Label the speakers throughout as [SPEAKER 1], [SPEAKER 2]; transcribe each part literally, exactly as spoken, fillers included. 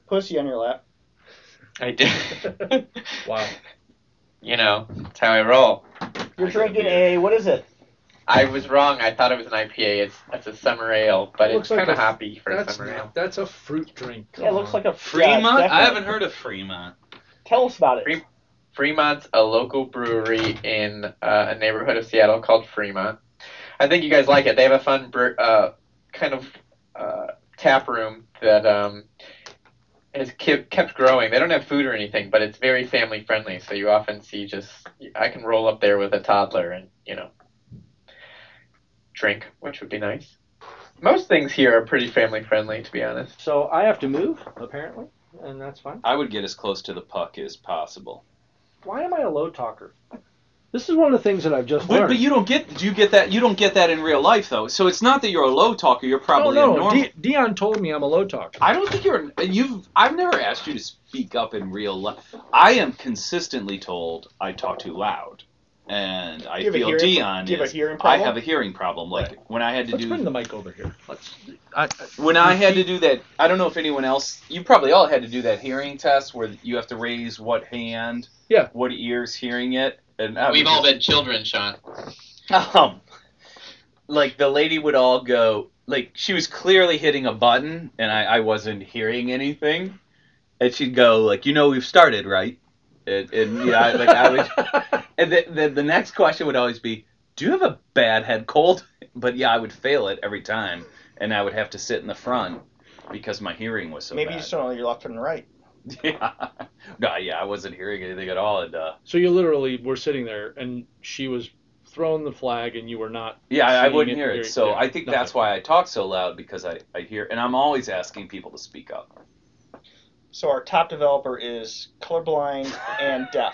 [SPEAKER 1] pussy on your lap.
[SPEAKER 2] I did.
[SPEAKER 3] Wow.
[SPEAKER 2] You know, that's how I roll.
[SPEAKER 1] You're drinking a, what is it?
[SPEAKER 2] I was wrong. I thought it was an I P A. It's it's a summer ale, but
[SPEAKER 3] It
[SPEAKER 2] it's
[SPEAKER 3] looks like
[SPEAKER 2] kind of
[SPEAKER 3] a-
[SPEAKER 2] hoppy for a
[SPEAKER 3] That's
[SPEAKER 2] summer
[SPEAKER 3] not,
[SPEAKER 2] ale.
[SPEAKER 3] that's a fruit drink.
[SPEAKER 1] Yeah, it looks like a
[SPEAKER 4] Fremont?
[SPEAKER 1] yeah,
[SPEAKER 4] I
[SPEAKER 1] definitely.
[SPEAKER 4] haven't heard of Fremont.
[SPEAKER 1] Tell us about it.
[SPEAKER 2] Frem- Fremont's a local brewery in uh, a neighborhood of Seattle called Fremont. I think you guys like it. They have a fun bre- uh, kind of uh, tap room that um, has kept, kept growing. They don't have food or anything, but it's very family friendly. So you often see just I can roll up there with a toddler and you know drink, which would be nice. Most things here are pretty family friendly, to be honest.
[SPEAKER 3] So I have to move, apparently, and that's fine.
[SPEAKER 4] I would get as close to the puck as possible.
[SPEAKER 3] Why am I a low talker? This is one of the things that I've just
[SPEAKER 4] But,
[SPEAKER 3] learned.
[SPEAKER 4] but you don't get do you get that you don't get that in real life though. So it's not that you're a low talker. You're probably
[SPEAKER 3] no,
[SPEAKER 4] a
[SPEAKER 3] no.
[SPEAKER 4] normal.
[SPEAKER 3] De- Dion told me I'm a low talker.
[SPEAKER 4] I don't think you're. You've. I've never asked you to speak up in real life. I am consistently told I talk too loud, and I
[SPEAKER 1] Do you have a
[SPEAKER 4] feel
[SPEAKER 1] hearing-
[SPEAKER 4] Dion
[SPEAKER 1] do you have a
[SPEAKER 4] is.
[SPEAKER 1] hearing
[SPEAKER 4] I
[SPEAKER 1] problem?
[SPEAKER 4] have a hearing problem. Like when I had to
[SPEAKER 3] Let's
[SPEAKER 4] do.
[SPEAKER 3] bring the mic over here. Let's. I,
[SPEAKER 4] When I had to do that, I don't know if anyone else. You probably all had to do that hearing test where you have to raise what hand,
[SPEAKER 3] Yeah.
[SPEAKER 4] what ears hearing it, and I
[SPEAKER 2] We've
[SPEAKER 4] was
[SPEAKER 2] all
[SPEAKER 4] just-
[SPEAKER 2] been children, Sean.
[SPEAKER 4] Um, like the lady would all go, like she was clearly hitting a button, and I, I wasn't hearing anything, and she'd go like, you know, we've started, right? And, and yeah, I- like I would, and the, the the next question would always be, do you have a bad head cold? But yeah, I would fail it every time, and I would have to sit in the front because my hearing was so
[SPEAKER 1] Maybe
[SPEAKER 4] bad.
[SPEAKER 1] you just don't know your left and right.
[SPEAKER 4] Yeah, no, yeah, I wasn't hearing anything at all, and uh,
[SPEAKER 3] So you literally were sitting there, and she was throwing the flag, and you were not.
[SPEAKER 4] yeah, I, I
[SPEAKER 3] seeing
[SPEAKER 4] wouldn't
[SPEAKER 3] it,
[SPEAKER 4] hear it.
[SPEAKER 3] hearing-
[SPEAKER 4] So
[SPEAKER 3] yeah,
[SPEAKER 4] I think
[SPEAKER 3] nothing.
[SPEAKER 4] that's why I talk so loud, because I, I hear, and I'm always asking people to speak up.
[SPEAKER 1] So our top developer is colorblind and deaf.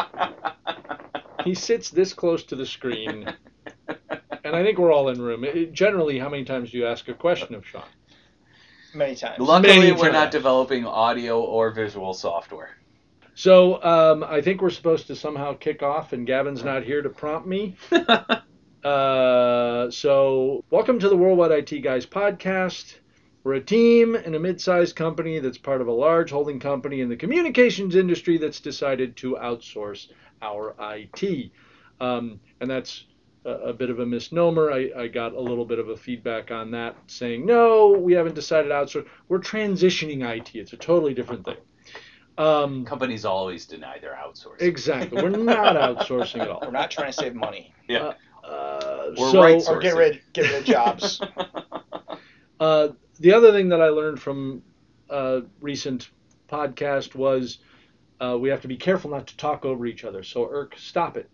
[SPEAKER 3] He sits this close to the screen, and I think we're all in room. It, generally, how many times do you ask a question of Sean?
[SPEAKER 1] Many times.
[SPEAKER 4] Luckily,
[SPEAKER 3] Many
[SPEAKER 4] we're not
[SPEAKER 3] times.
[SPEAKER 4] developing audio or visual software.
[SPEAKER 3] So um, I think we're supposed to somehow kick off, and Gavin's not here to prompt me. Uh, so welcome to the Worldwide I T Guys podcast. We're a team in a mid-sized company that's part of a large holding company in the communications industry that's decided to outsource our I T. Um, and that's a, a bit of a misnomer. I, I got a little bit of a feedback on that saying, no, we haven't decided to outsource. We're transitioning I T. It's a totally different thing. Um,
[SPEAKER 4] Companies always deny their outsourcing.
[SPEAKER 3] exactly. We're not outsourcing at all.
[SPEAKER 1] We're not trying to save money
[SPEAKER 4] Yeah.
[SPEAKER 3] Uh,
[SPEAKER 4] We're
[SPEAKER 3] so,
[SPEAKER 4] right
[SPEAKER 1] or get
[SPEAKER 4] Sourcing.
[SPEAKER 1] rid get rid of jobs.
[SPEAKER 3] Uh, the other thing that I learned from a recent podcast was uh, we have to be careful not to talk over each other. So, Irk, stop it.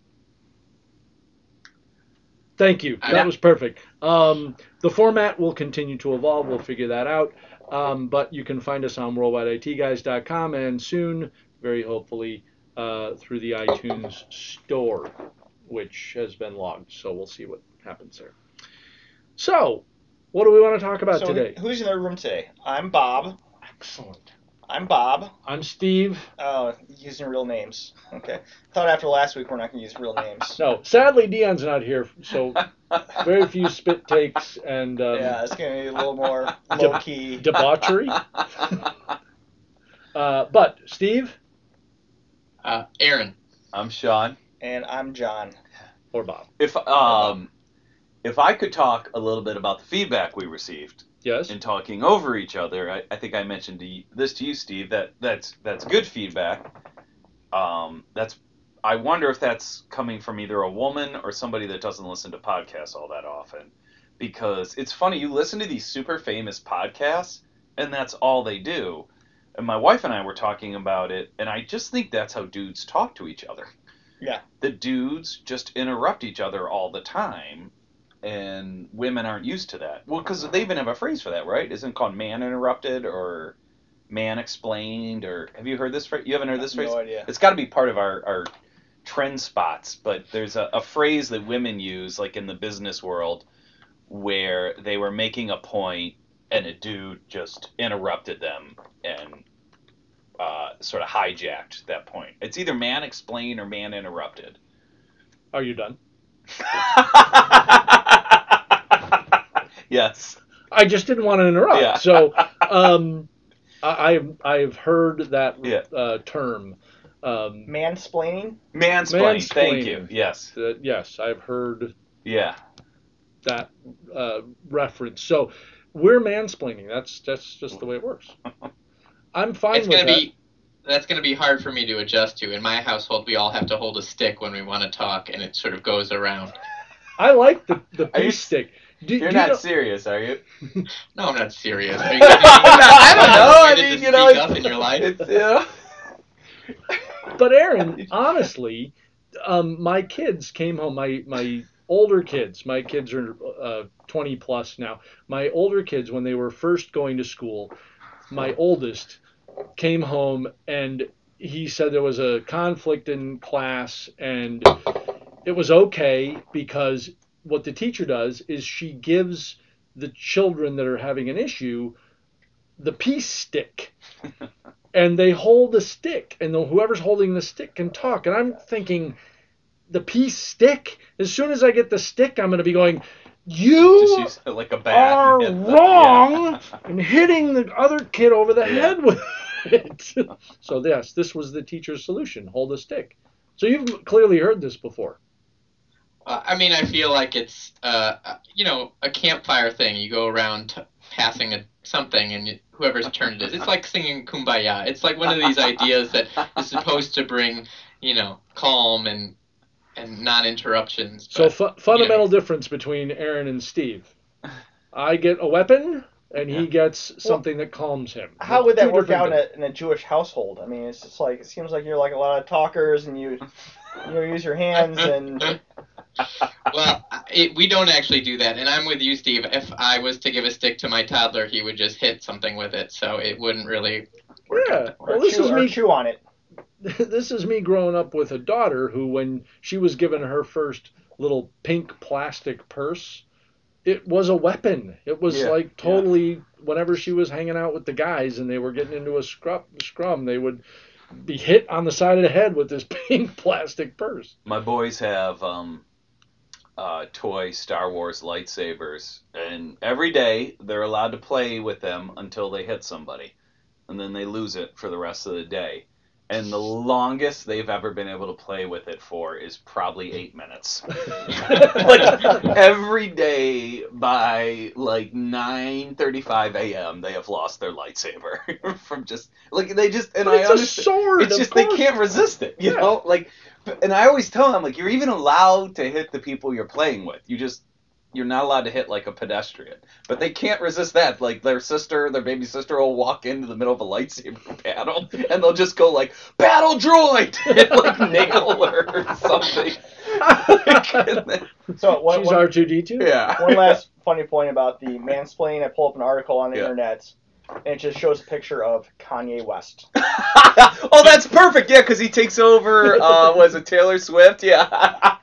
[SPEAKER 3] Thank you. That
[SPEAKER 2] Yeah.
[SPEAKER 3] was perfect. Um, the format will continue to evolve. We'll figure that out. Um, but you can find us on worldwide I T guys dot com and soon, very hopefully, uh, through the iTunes store, which has been logged. So we'll see what happens there. So, what do we want to talk about
[SPEAKER 1] So
[SPEAKER 3] today?
[SPEAKER 1] who's in the room today? I'm Bob.
[SPEAKER 3] Excellent.
[SPEAKER 1] I'm Bob.
[SPEAKER 3] I'm Steve.
[SPEAKER 1] Oh, using real names. Okay. Thought after last week we're not going to use real names.
[SPEAKER 3] No, sadly Dion's not here, so very few spit takes and um,
[SPEAKER 1] Yeah, it's going to be a little more low key.
[SPEAKER 3] debauchery. Uh, but Steve
[SPEAKER 2] Uh, Aaron.
[SPEAKER 4] I'm Sean.
[SPEAKER 1] And I'm John.
[SPEAKER 3] or Bob?
[SPEAKER 4] If um, if I could talk a little bit about the feedback we received
[SPEAKER 3] Yes.
[SPEAKER 4] in talking over each other, I, I think I mentioned to you, this to you, Steve. That that's that's good feedback. Um, that's I wonder if that's coming from either a woman or somebody that doesn't listen to podcasts all that often, because it's funny, you listen to these super famous podcasts and that's all they do. And my wife and I were talking about it, and I just think that's how dudes talk to each other.
[SPEAKER 1] Yeah.
[SPEAKER 4] The dudes just interrupt each other all the time, and women aren't used to that. Well, because they even have a phrase for that, right? Isn't it called man interrupted or man explained? Or have you heard this phrase? You haven't heard this phrase?
[SPEAKER 1] No idea.
[SPEAKER 4] It's got to be part of our, our trend spots, but there's a, a phrase that women use, like in the business world, where they were making a point and a dude just interrupted them and uh, sort of hijacked that point. It's either man explained or man interrupted.
[SPEAKER 3] Are you done?
[SPEAKER 4] Yes.
[SPEAKER 3] I just didn't want to interrupt.
[SPEAKER 4] Yeah.
[SPEAKER 3] So, um, I, I've I've heard that
[SPEAKER 4] Yeah.
[SPEAKER 3] uh, term. Um,
[SPEAKER 1] Mansplaining?
[SPEAKER 4] Mansplaining. Thank you.
[SPEAKER 3] Mansplaining.
[SPEAKER 4] Yes.
[SPEAKER 3] uh, yes, I've heard
[SPEAKER 4] Yeah.
[SPEAKER 3] that uh, reference. So we're mansplaining. That's that's just the way it works. I'm fine
[SPEAKER 2] It's
[SPEAKER 3] with
[SPEAKER 2] gonna
[SPEAKER 3] that.
[SPEAKER 2] be that's gonna be hard for me to adjust to. In my household, we all have to hold a stick when we want to talk, and it sort of goes around.
[SPEAKER 3] I like the the
[SPEAKER 4] Are you
[SPEAKER 3] peace stick. Do,
[SPEAKER 4] You're
[SPEAKER 3] do
[SPEAKER 4] not
[SPEAKER 3] you know,
[SPEAKER 4] serious, are you?
[SPEAKER 2] No, I'm not serious. Are you
[SPEAKER 4] I don't know. I
[SPEAKER 2] Way to
[SPEAKER 4] mean,
[SPEAKER 2] just
[SPEAKER 4] you know,
[SPEAKER 2] speak
[SPEAKER 4] it's,
[SPEAKER 2] up in your life?
[SPEAKER 4] it's yeah.
[SPEAKER 3] But Aaron, honestly, um, my kids came home. My my older kids. My kids are uh, twenty plus now. My older kids, when they were first going to school, my oldest came home and he said there was a conflict in class and it was okay because what the teacher does is she gives the children that are having an issue the peace stick. And they hold the stick, and the, whoever's holding the stick can talk. And I'm thinking, the peace stick? As soon as I get the stick, I'm going to be going, you
[SPEAKER 4] Just use it like a bat.
[SPEAKER 3] are
[SPEAKER 4] and hit the-
[SPEAKER 3] wrong,
[SPEAKER 4] yeah.
[SPEAKER 3] and hitting the other kid over the
[SPEAKER 4] Yeah.
[SPEAKER 3] head with it. So yes, this was the teacher's solution, hold a stick. So you've clearly heard this before.
[SPEAKER 2] Uh, I mean, I feel like it's, uh, you know, a campfire thing. You go around t- passing a, something, and you, whoever's turn it is. It's like singing Kumbaya. It's like one of these ideas that is supposed to bring, you know, calm and and non-interruptions.
[SPEAKER 3] So
[SPEAKER 2] But,
[SPEAKER 3] fu- fundamental
[SPEAKER 2] you know,
[SPEAKER 3] difference between Aaron and Steve. I get a weapon, and he gets something that calms him.
[SPEAKER 1] How would that
[SPEAKER 3] Two
[SPEAKER 1] work
[SPEAKER 3] different
[SPEAKER 1] out in
[SPEAKER 3] things.
[SPEAKER 1] a, in a Jewish household? I mean, it's just like, it seems like you're like a lot of talkers and you you know, use your hands and
[SPEAKER 2] Well, it, we don't actually do that, and I'm with you, Steve. If I was to give a stick to my toddler, he would just hit something with it, so it wouldn't really work out
[SPEAKER 3] Yeah,
[SPEAKER 2] that way.
[SPEAKER 3] well, this
[SPEAKER 1] chew,
[SPEAKER 3] is
[SPEAKER 1] or
[SPEAKER 3] me.
[SPEAKER 1] chew on it.
[SPEAKER 3] This is me growing up with a daughter who, when she was given her first little pink plastic purse, it was a weapon. It was
[SPEAKER 4] Yeah,
[SPEAKER 3] like totally. Whenever she was hanging out with the guys and they were getting into a scrum, scrum, they would be hit on the side of the head with this pink plastic purse.
[SPEAKER 4] My boys have um, uh, toy Star Wars lightsabers, and every day they're allowed to play with them until they hit somebody, and then they lose it for the rest of the day. And the longest they've ever been able to play with it for is probably eight minutes. Like every day by like nine thirty-five a.m. they have lost their lightsaber from just like they just and
[SPEAKER 3] But
[SPEAKER 4] I
[SPEAKER 3] it's a
[SPEAKER 4] understand.
[SPEAKER 3] sword.
[SPEAKER 4] It's
[SPEAKER 3] of
[SPEAKER 4] just they
[SPEAKER 3] course.
[SPEAKER 4] can't resist it, you
[SPEAKER 3] Yeah.
[SPEAKER 4] know. Like, and I always tell them like you're even allowed to hit the people you're playing with. You just you're not allowed to hit like a pedestrian. But they can't resist that. Like their sister, their baby sister will walk into the middle of a lightsaber battle and they'll just go like, battle droid and like nail her or something. And then-
[SPEAKER 1] So one,
[SPEAKER 3] She's
[SPEAKER 1] one,
[SPEAKER 3] R two D two.
[SPEAKER 4] yeah.
[SPEAKER 1] one last funny point about the mansplaining. I pulled up an article on the
[SPEAKER 4] Yeah.
[SPEAKER 1] internet, and it just shows a picture of Kanye West.
[SPEAKER 4] Oh, that's perfect. Yeah, because he takes over. Uh, was it Taylor Swift? Yeah.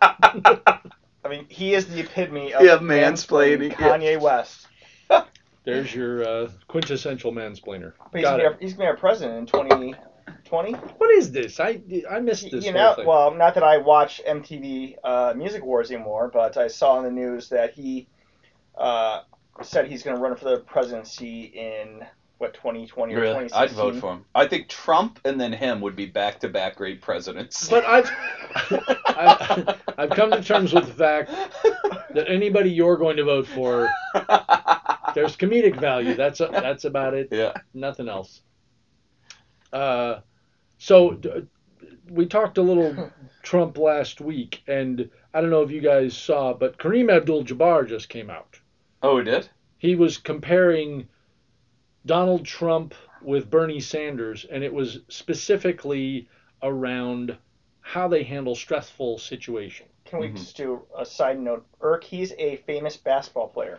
[SPEAKER 1] I mean, he is the epitome of
[SPEAKER 4] Yeah, mansplaining, yeah.
[SPEAKER 1] Kanye West.
[SPEAKER 3] There's your uh, quintessential mansplainer.
[SPEAKER 1] But he's
[SPEAKER 3] Got
[SPEAKER 1] gonna,
[SPEAKER 3] it.
[SPEAKER 1] be our, he's gonna be our president in twenty twenty.
[SPEAKER 3] What is this? I I missed this
[SPEAKER 1] You
[SPEAKER 3] whole
[SPEAKER 1] know,
[SPEAKER 3] thing.
[SPEAKER 1] well, not that I watch M T V uh, Music Awards anymore, but I saw in the news that he uh, said he's going to run for the presidency in what twenty twenty or
[SPEAKER 4] Really?
[SPEAKER 1] twenty
[SPEAKER 4] I'd
[SPEAKER 1] sixteen.
[SPEAKER 4] vote for him. I think Trump and then him would be back-to-back great presidents.
[SPEAKER 3] But I've, I've I've come to terms with the fact that anybody you're going to vote for, there's comedic value. That's a, that's about it.
[SPEAKER 4] yeah.
[SPEAKER 3] Nothing else. Uh, so d- we talked a little Trump last week, and I don't know if you guys saw, but Kareem Abdul-Jabbar just came out.
[SPEAKER 4] Oh, he did?
[SPEAKER 3] He was comparing Donald Trump with Bernie Sanders, and it was specifically around how they handle stressful situations.
[SPEAKER 1] Can we
[SPEAKER 4] Mhm.
[SPEAKER 1] just do a side note? Irk, he's a famous basketball player.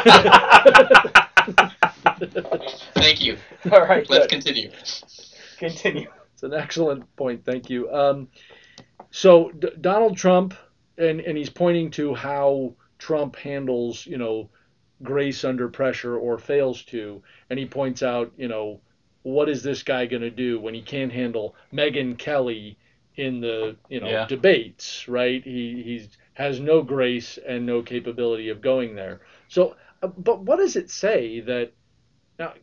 [SPEAKER 2] Thank you.
[SPEAKER 1] All right,
[SPEAKER 2] Let's
[SPEAKER 1] good.
[SPEAKER 2] continue.
[SPEAKER 1] Continue.
[SPEAKER 3] It's an excellent point. Thank you. Um, so D- Donald Trump, and, and he's pointing to how Trump handles, you know, grace under pressure or fails to. And he points out, you know, what is this guy going to do when he can't handle Megyn Kelly in the, you know,
[SPEAKER 4] Yeah.
[SPEAKER 3] debates, right? He he's, has no grace and no capability of going there. So, uh, but what does it say that now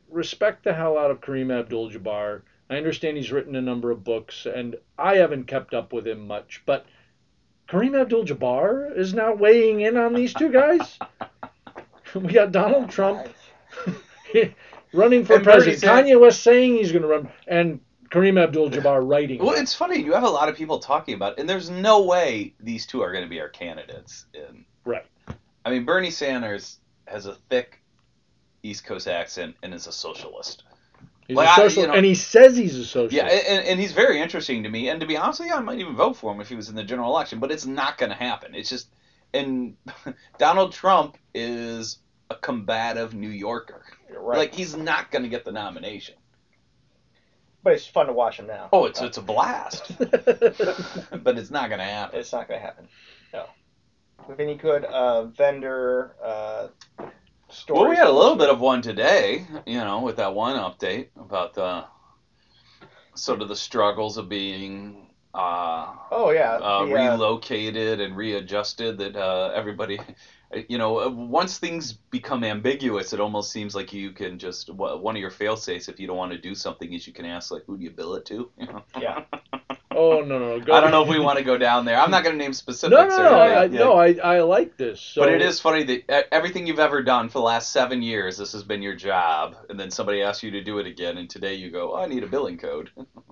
[SPEAKER 3] respect the hell out of Kareem Abdul-Jabbar. I understand he's written a number of books, and I haven't kept up with him much, but Kareem Abdul-Jabbar is now weighing in on these two guys. We got Donald Trump running for
[SPEAKER 4] And Bernie
[SPEAKER 3] president.
[SPEAKER 4] Sanders-
[SPEAKER 3] Kanye West saying he's going to run, and Kareem Abdul-Jabbar writing.
[SPEAKER 4] Well,
[SPEAKER 3] it.
[SPEAKER 4] it's funny. You have a lot of people talking about it, and there's no way these two are going to be our candidates. In,
[SPEAKER 3] Right.
[SPEAKER 4] I mean, Bernie Sanders has a thick East Coast accent and is a socialist.
[SPEAKER 3] He's
[SPEAKER 4] Like,
[SPEAKER 3] a
[SPEAKER 4] I-
[SPEAKER 3] social,
[SPEAKER 4] you know-
[SPEAKER 3] and he says he's a socialist.
[SPEAKER 4] Yeah, and, and he's very interesting to me. And to be honest with you, I might even vote for him if he was in the general election. But it's not going to happen. It's just, and Donald Trump is a combative New Yorker.
[SPEAKER 1] Right.
[SPEAKER 4] Like, he's not going to get the nomination.
[SPEAKER 1] But it's fun to watch him now.
[SPEAKER 4] Oh, it's it's a blast. But it's not going to happen.
[SPEAKER 1] It's not going to happen. No. With any good uh, vendor uh, stories?
[SPEAKER 4] Well, we had a little bit of one today, you know, with that one update about the sort of the struggles of being uh,
[SPEAKER 1] Oh yeah.
[SPEAKER 4] uh,
[SPEAKER 1] the, uh,
[SPEAKER 4] relocated and readjusted. That uh, everybody, you know, once things become ambiguous, it almost seems like you can just one of your fail-safes if you don't want to do something is you can ask like, who do you bill it to? You know?
[SPEAKER 1] Yeah.
[SPEAKER 3] Oh no no. Go
[SPEAKER 4] I don't know if we want to go down there. I'm not going to name specifics.
[SPEAKER 3] No no
[SPEAKER 4] or
[SPEAKER 3] no. I, I,
[SPEAKER 4] anything. Yeah.
[SPEAKER 3] no I I like this. So,
[SPEAKER 4] But it is funny that e- everything you've ever done for the last seven years, this has been your job, and then somebody asks you to do it again, and today you go, oh, I need a billing code.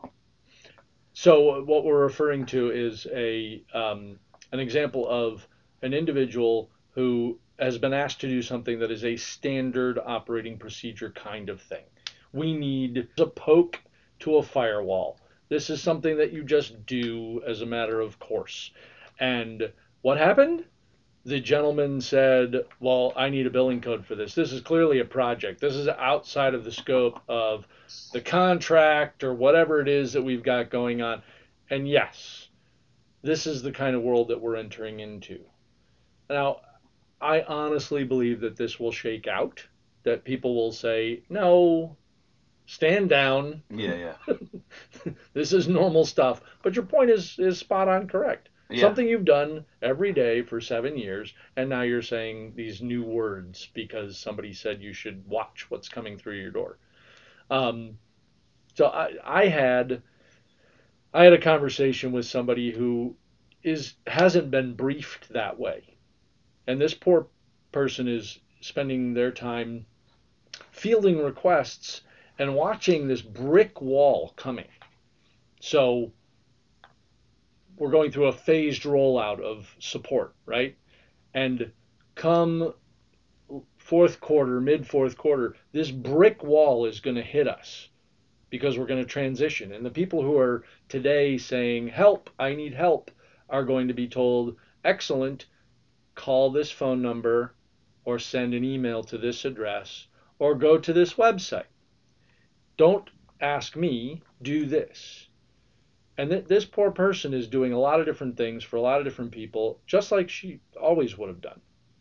[SPEAKER 3] So what we're referring to is a um, an example of an individual who has been asked to do something that is a standard operating procedure kind of thing. We need a poke to a firewall. This is something that you just do as a matter of course. And what happened? The gentleman said, well, I need a billing code for this. This is clearly a project. This is outside of the scope of the contract or whatever it is that we've got going on. And yes, this is the kind of world that we're entering into. Now, I honestly believe that this will shake out, that people will say, no, stand down.
[SPEAKER 4] Yeah, yeah.
[SPEAKER 3] This is normal stuff. But your point is, is spot on correct.
[SPEAKER 4] Yeah.
[SPEAKER 3] Something you've done every day for seven years, and now you're saying these new words because somebody said you should watch what's coming through your door. Um, so I, I had I had a conversation with somebody who is hasn't been briefed that way, and this poor person is spending their time fielding requests and watching this brick wall coming. So we're going through a phased rollout of support, right? And come fourth quarter, mid fourth quarter, this brick wall is going to hit us because we're going to transition. And the people who are today saying, help, I need help, are going to be told, excellent, call this phone number or send an email to this address or go to this website. Don't ask me, do this. And th- this poor person is doing a lot of different things for a lot of different people, just like she always would have done.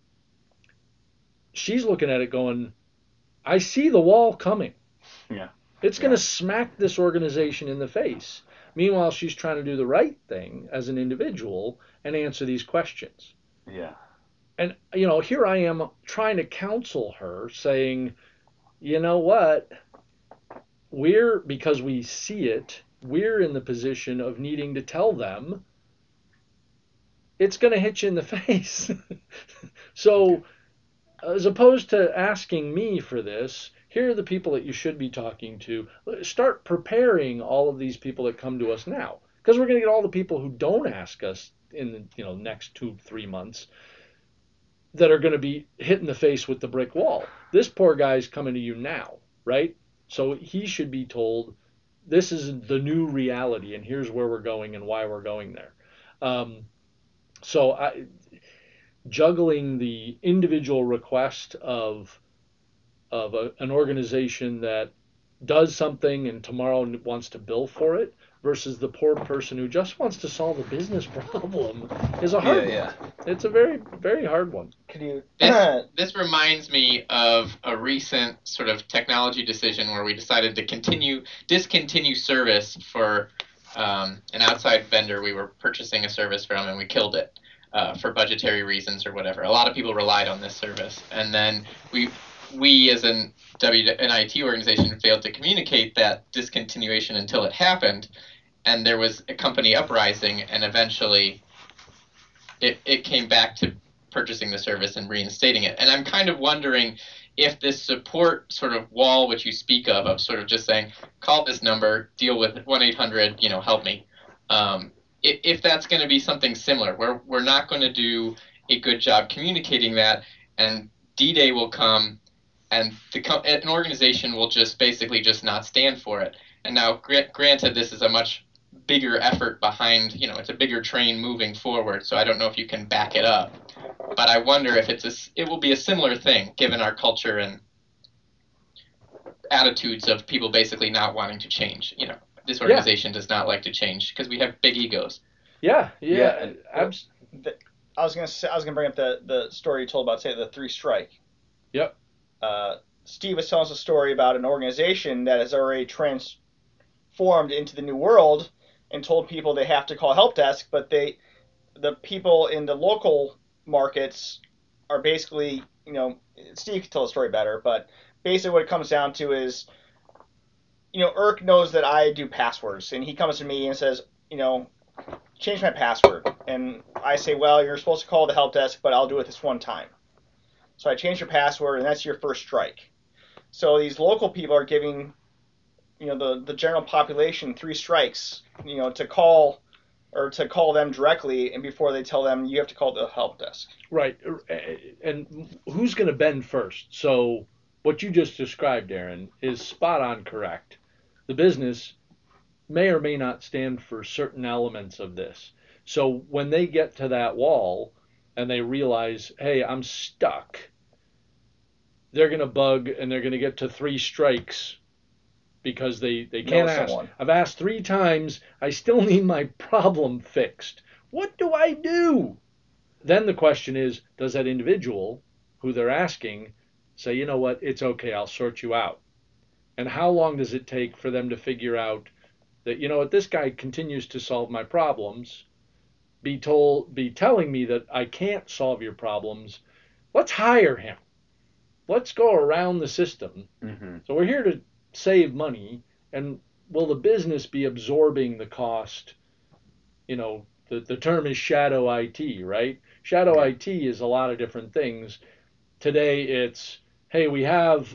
[SPEAKER 3] She's looking at it going, I see the wall coming.
[SPEAKER 4] Yeah.
[SPEAKER 3] It's going to
[SPEAKER 4] Yeah.
[SPEAKER 3] smack this organization in the face. Meanwhile, she's trying to do the right thing as an individual and answer these questions.
[SPEAKER 4] Yeah.
[SPEAKER 3] And, you know, here I am trying to counsel her, saying, you know what? We're, because we see it, we're in the position of needing to tell them it's going to hit you in the face. So, as opposed to asking me for this, here are the people that you should be talking to. Start preparing all of these people that come to us now, because we're going to get all the people who don't ask us in the you know next two, three months that are going to be hit in the face with the brick wall. This poor guy's coming to you now, right? So he should be told, this is the new reality, and here's where we're going and why we're going there. Um, so I, juggling the individual request of of a, an organization that does something and tomorrow wants to bill for it versus the poor person who just wants to solve a business problem is a hard
[SPEAKER 4] Yeah,
[SPEAKER 3] one. It's a very, very hard one.
[SPEAKER 1] Could you?
[SPEAKER 2] This, this reminds me of a recent sort of technology decision where we decided to continue discontinue service for um, an outside vendor we were purchasing a service from, and we killed it uh, for budgetary reasons or whatever. A lot of people relied on this service, and then we we as an W an I T organization failed to communicate that discontinuation until it happened, and there was a company uprising, and eventually it, it came back to purchasing the service and reinstating it. And I'm kind of wondering if this support sort of wall which you speak of, of sort of just saying, call this number, deal with one eight hundred, you know, help me, um, if, if that's going to be something similar, where we're not going to do a good job communicating that, and D-Day will come, and the co- an organization will just basically just not stand for it. And now, gra- granted, this is a much bigger effort behind, you know, it's a bigger train moving forward, so I don't know if you can back it up. But I wonder if it's a, it will be a similar thing, given our culture and attitudes of people basically not wanting to change. You know, this organization yeah. does not like to change because we have big egos.
[SPEAKER 3] Yeah, yeah.
[SPEAKER 1] yeah
[SPEAKER 3] abs-
[SPEAKER 1] the, I was gonna say, I was gonna bring up the, the story you told about, say, the three strike.
[SPEAKER 3] Yep.
[SPEAKER 1] Uh, Steve was telling us a story about an organization that has already transformed into the new world and told people they have to call help desk, but they, the people in the local markets are basically, you know, Steve can tell the story better, but basically what it comes down to is, you know, Irk knows that I do passwords, and he comes to me and says, you know, change my password. And I say, well, you're supposed to call the help desk, but I'll do it this one time. So I change your password, and that's your first strike. So these local people are giving, you know, the, the general population three strikes, you know, to call or to call them directly, and before they tell them you have to call the help desk.
[SPEAKER 3] Right. And who's going to bend first? So what you just described, Aaron, is spot on correct. The business may or may not stand for certain elements of this. So when they get to that wall and they realize, hey, I'm stuck, they're going to bug and they're going to get to three strikes because they, they can't ask. Someone. I've asked three times. I still need my problem fixed. What do I do? Then the question is, does that individual who they're asking say, you know what, it's okay, I'll sort you out? And how long does it take for them to figure out that, you know what, this guy continues to solve my problems, be told, be telling me that I can't solve your problems, let's hire him. Let's go around the system. Mm-hmm. So we're here to save money, and will the business be absorbing the cost? You know, the, the term is shadow I T, right? Shadow I T is a lot of different things. Today it's, hey, we have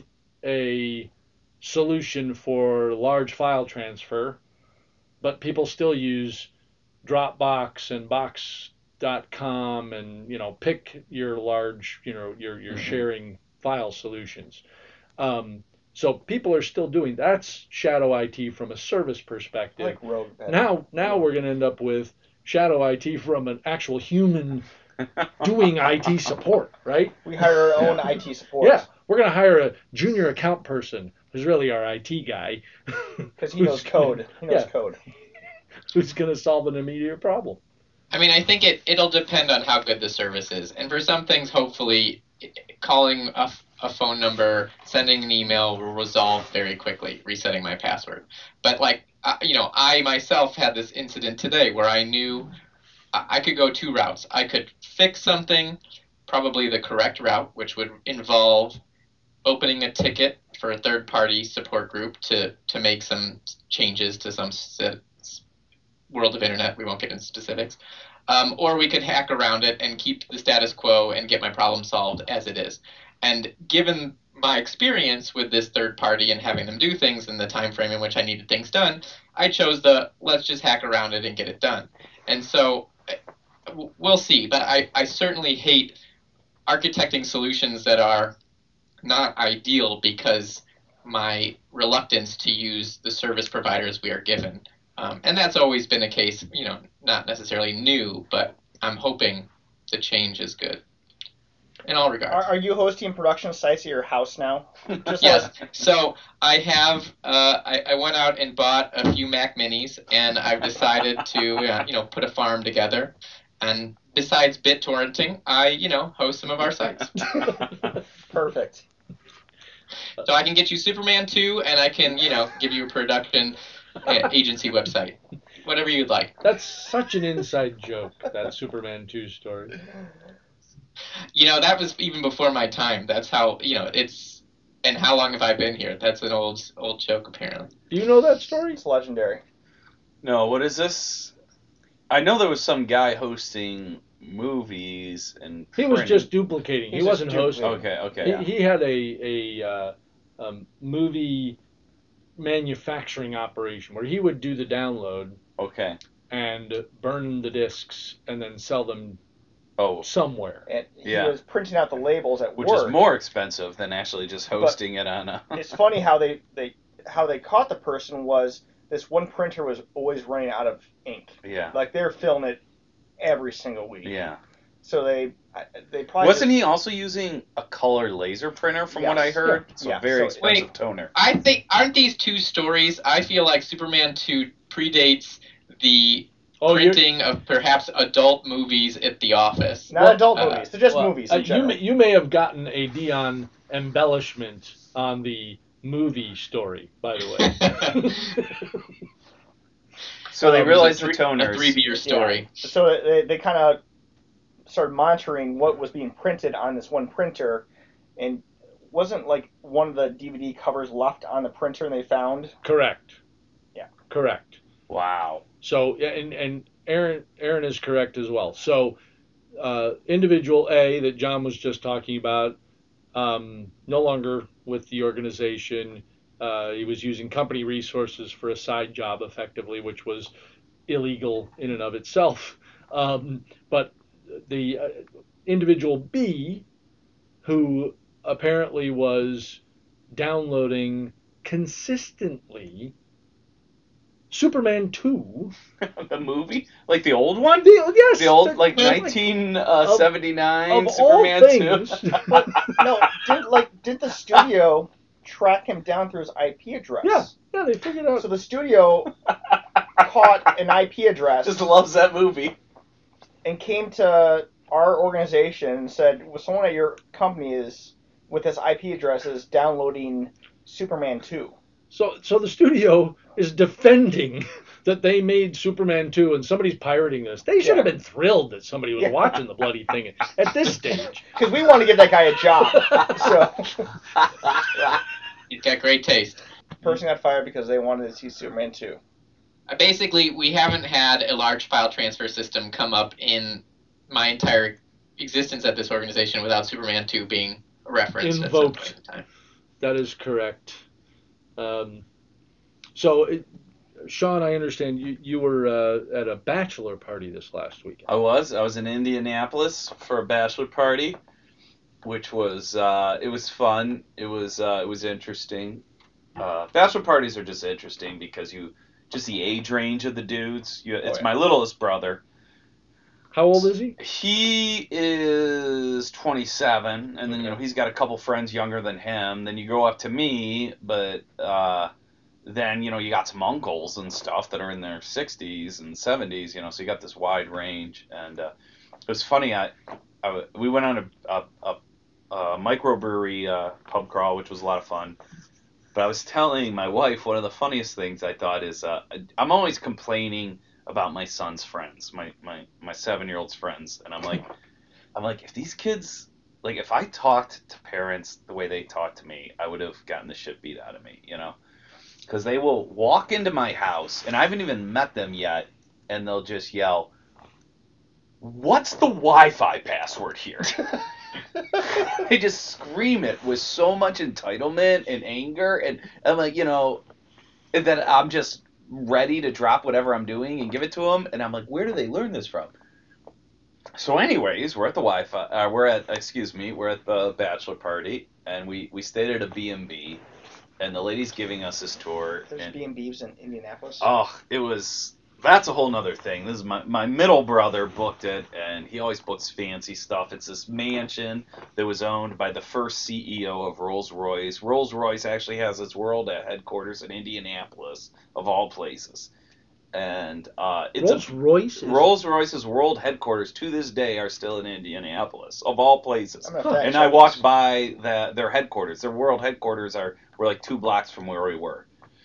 [SPEAKER 3] a solution for large file transfer, but people still use Dropbox and Box dot com and, you know, pick your large, you know, your, your mm-hmm. sharing file solutions. Um, so people are still doing, that's shadow I T from a service perspective.
[SPEAKER 1] Like Rogue.
[SPEAKER 3] Now, now we're going to end up with shadow I T from an actual human doing I T support, right?
[SPEAKER 1] We hire our own I T support.
[SPEAKER 3] Yeah, we're going to hire a junior account person who's really our I T guy.
[SPEAKER 1] Because he knows code. He knows
[SPEAKER 3] yeah,
[SPEAKER 1] code.
[SPEAKER 3] Who's going to solve an immediate problem.
[SPEAKER 2] I mean, I think it, it'll depend on how good the service is. And for some things, hopefully, calling a, a phone number, sending an email will resolve very quickly, resetting my password. But, like, uh, you know, I myself had this incident today where I knew I, I could go two routes. I could fix something, probably the correct route, which would involve opening a ticket for a third-party support group to, to make some changes to some st- world of internet. We won't get into specifics. Um, or we could hack around it and keep the status quo and get my problem solved as it is. And given my experience with this third party and having them do things in the time frame in which I needed things done, I chose the let's just hack around it and get it done. And so we'll see. But I, I certainly hate architecting solutions that are not ideal because my reluctance to use the service providers we are given. Um, and that's always been a case, you know, not necessarily new, but I'm hoping the change is good in all regards.
[SPEAKER 1] Are, are you hosting production sites at your house now?
[SPEAKER 2] Just yes. Like... So I have, uh, I, I went out and bought a few Mac Minis, and I've decided to, uh, you know, put a farm together. And besides BitTorrenting, I, you know, host some of our sites.
[SPEAKER 1] Perfect.
[SPEAKER 2] So I can get you Superman two, and I can, you know, give you a production agency website, whatever you'd like.
[SPEAKER 3] That's such an inside joke, that Superman two story.
[SPEAKER 2] You know, that was even before my time. That's how, you know, it's And how long have I been here? That's an old old joke, apparently.
[SPEAKER 3] Do you know that story?
[SPEAKER 1] It's legendary.
[SPEAKER 4] No, what is this? I know there was some guy hosting movies and
[SPEAKER 3] He was
[SPEAKER 4] printing.
[SPEAKER 3] just duplicating. He
[SPEAKER 1] He's
[SPEAKER 3] wasn't
[SPEAKER 1] just
[SPEAKER 3] hosting.
[SPEAKER 1] duplicating.
[SPEAKER 4] Okay, okay.
[SPEAKER 3] He,
[SPEAKER 4] Yeah.
[SPEAKER 3] he had a a uh, um, movie manufacturing operation where he would do the download
[SPEAKER 4] Okay.
[SPEAKER 3] and burn the discs and then sell them
[SPEAKER 4] Oh,
[SPEAKER 3] somewhere.
[SPEAKER 1] And he
[SPEAKER 4] Yeah.
[SPEAKER 1] was printing out the labels at
[SPEAKER 4] which
[SPEAKER 1] work.
[SPEAKER 4] is more expensive than actually just hosting it on a.
[SPEAKER 1] It's funny how they, they how they caught the person was this one printer was always running out of ink.
[SPEAKER 4] Yeah.
[SPEAKER 1] Like they're filling it every single week.
[SPEAKER 4] Yeah.
[SPEAKER 1] So they I- they probably
[SPEAKER 4] Wasn't he also using a color laser printer from what I
[SPEAKER 1] Yes.
[SPEAKER 4] heard?
[SPEAKER 1] Yeah.
[SPEAKER 4] So
[SPEAKER 1] Yeah.
[SPEAKER 4] very
[SPEAKER 1] So-
[SPEAKER 4] expensive
[SPEAKER 2] Wait.
[SPEAKER 4] toner.
[SPEAKER 2] I think aren't these two stories? I feel like Superman two predates the
[SPEAKER 3] Oh, you're-
[SPEAKER 2] printing of perhaps adult movies at the office.
[SPEAKER 1] not
[SPEAKER 3] Well,
[SPEAKER 1] adult
[SPEAKER 2] uh,
[SPEAKER 1] movies. They're just
[SPEAKER 3] well,
[SPEAKER 1] movies
[SPEAKER 3] uh,
[SPEAKER 1] in
[SPEAKER 3] you
[SPEAKER 1] general.
[SPEAKER 3] may, you may have gotten a Dion embellishment on the movie story, by the way.
[SPEAKER 4] So they
[SPEAKER 3] Um,
[SPEAKER 4] realized
[SPEAKER 2] a
[SPEAKER 4] the
[SPEAKER 2] three,
[SPEAKER 4] toners.
[SPEAKER 2] a three beer story.
[SPEAKER 1] So they, they kind of started monitoring what was being printed on this one printer, and wasn't like one of the D V D covers left on the printer and they found.
[SPEAKER 3] Correct.
[SPEAKER 1] Yeah.
[SPEAKER 3] Correct.
[SPEAKER 4] Wow.
[SPEAKER 3] So, yeah, and, and Aaron Aaron is correct as well. So, uh, individual A that John was just talking about, um, no longer with the organization. Uh, he was using company resources for a side job, effectively, which was illegal in and of itself. Um, but the uh, individual B, who apparently was downloading consistently Superman two.
[SPEAKER 4] The movie? Like the old one?
[SPEAKER 3] The, yes,
[SPEAKER 4] The old,
[SPEAKER 3] the-
[SPEAKER 4] like
[SPEAKER 3] like,
[SPEAKER 4] nineteen seventy-nine
[SPEAKER 3] of all
[SPEAKER 4] Superman
[SPEAKER 3] things.
[SPEAKER 4] two?
[SPEAKER 1] No, did like did the studio track him down through his I P address?
[SPEAKER 3] Yeah, yeah, they figured out.
[SPEAKER 1] So the studio caught an I P address
[SPEAKER 4] Just loves that movie.
[SPEAKER 1] and came to our organization and said, well, someone at your company is with this I P address is downloading Superman two.
[SPEAKER 3] So, so the studio is defending that they made Superman two and somebody's pirating this. They should have
[SPEAKER 1] Yeah.
[SPEAKER 3] been thrilled that somebody was
[SPEAKER 1] Yeah.
[SPEAKER 3] watching the bloody thing at this stage.
[SPEAKER 1] Because we want to give that guy a job. So
[SPEAKER 2] He's got great taste.
[SPEAKER 1] person got fired because they wanted to see Superman two.
[SPEAKER 2] Uh, Basically, we haven't had a large file transfer system come up in my entire existence at this organization without Superman two being referenced at some
[SPEAKER 3] Invoked.
[SPEAKER 2] point in time.
[SPEAKER 3] That is correct. Um, so, it, Sean, I understand you, you were uh, at a bachelor party this last weekend.
[SPEAKER 4] I was. I was in Indianapolis for a bachelor party, which was uh, it was fun. It was uh, it was interesting. Uh, bachelor parties are just interesting because you just the age range of the dudes. You, it's
[SPEAKER 1] yeah.
[SPEAKER 4] my littlest brother.
[SPEAKER 3] How old is he?
[SPEAKER 4] He is twenty-seven, and then you know he's got a couple friends younger than him. Then you go up to me, but uh, then you know you got some uncles and stuff that are in their sixties and seventies. You know, so you got this wide range, and uh, it was funny. I, I we went on a a, a, a microbrewery uh, pub crawl, which was a lot of fun. But I was telling my wife one of the funniest things I thought is uh, I'm always complaining about my son's friends, my my my seven year old's friends, and I'm like, I'm like, if these kids, like, if I talked to parents the way they talk to me, I would have gotten the shit beat out of me, you know, because they will walk into my house, and I haven't even met them yet, and they'll just yell, "What's the Wi-Fi password here?" They just scream it with so much entitlement and anger, and I'm like, you know, that I'm just ready to drop whatever I'm doing and give it to them, and I'm like, where do they learn this from? So anyways, we're at the Wi-Fi, uh, we're at, excuse me, we're at the bachelor party, and we, we stayed at a B and B, and the lady's giving us this tour.
[SPEAKER 1] There's
[SPEAKER 4] and,
[SPEAKER 1] B and B's in Indianapolis.
[SPEAKER 4] Oh, it was, that's a whole nother thing. This is my, my middle brother booked it, and he always books fancy stuff. It's this mansion that was owned by the first C E O of Rolls-Royce. Rolls-Royce actually has its world headquarters in Indianapolis, of all places. And uh, it's
[SPEAKER 3] Rolls
[SPEAKER 4] a,
[SPEAKER 3] Royce.
[SPEAKER 4] Rolls-Royce's world headquarters to this day are still in Indianapolis, of all places.
[SPEAKER 1] I'm gonna have to
[SPEAKER 4] And
[SPEAKER 1] check
[SPEAKER 4] I walked
[SPEAKER 1] this.
[SPEAKER 4] by the, their headquarters. Their world headquarters are were like two blocks from where we were.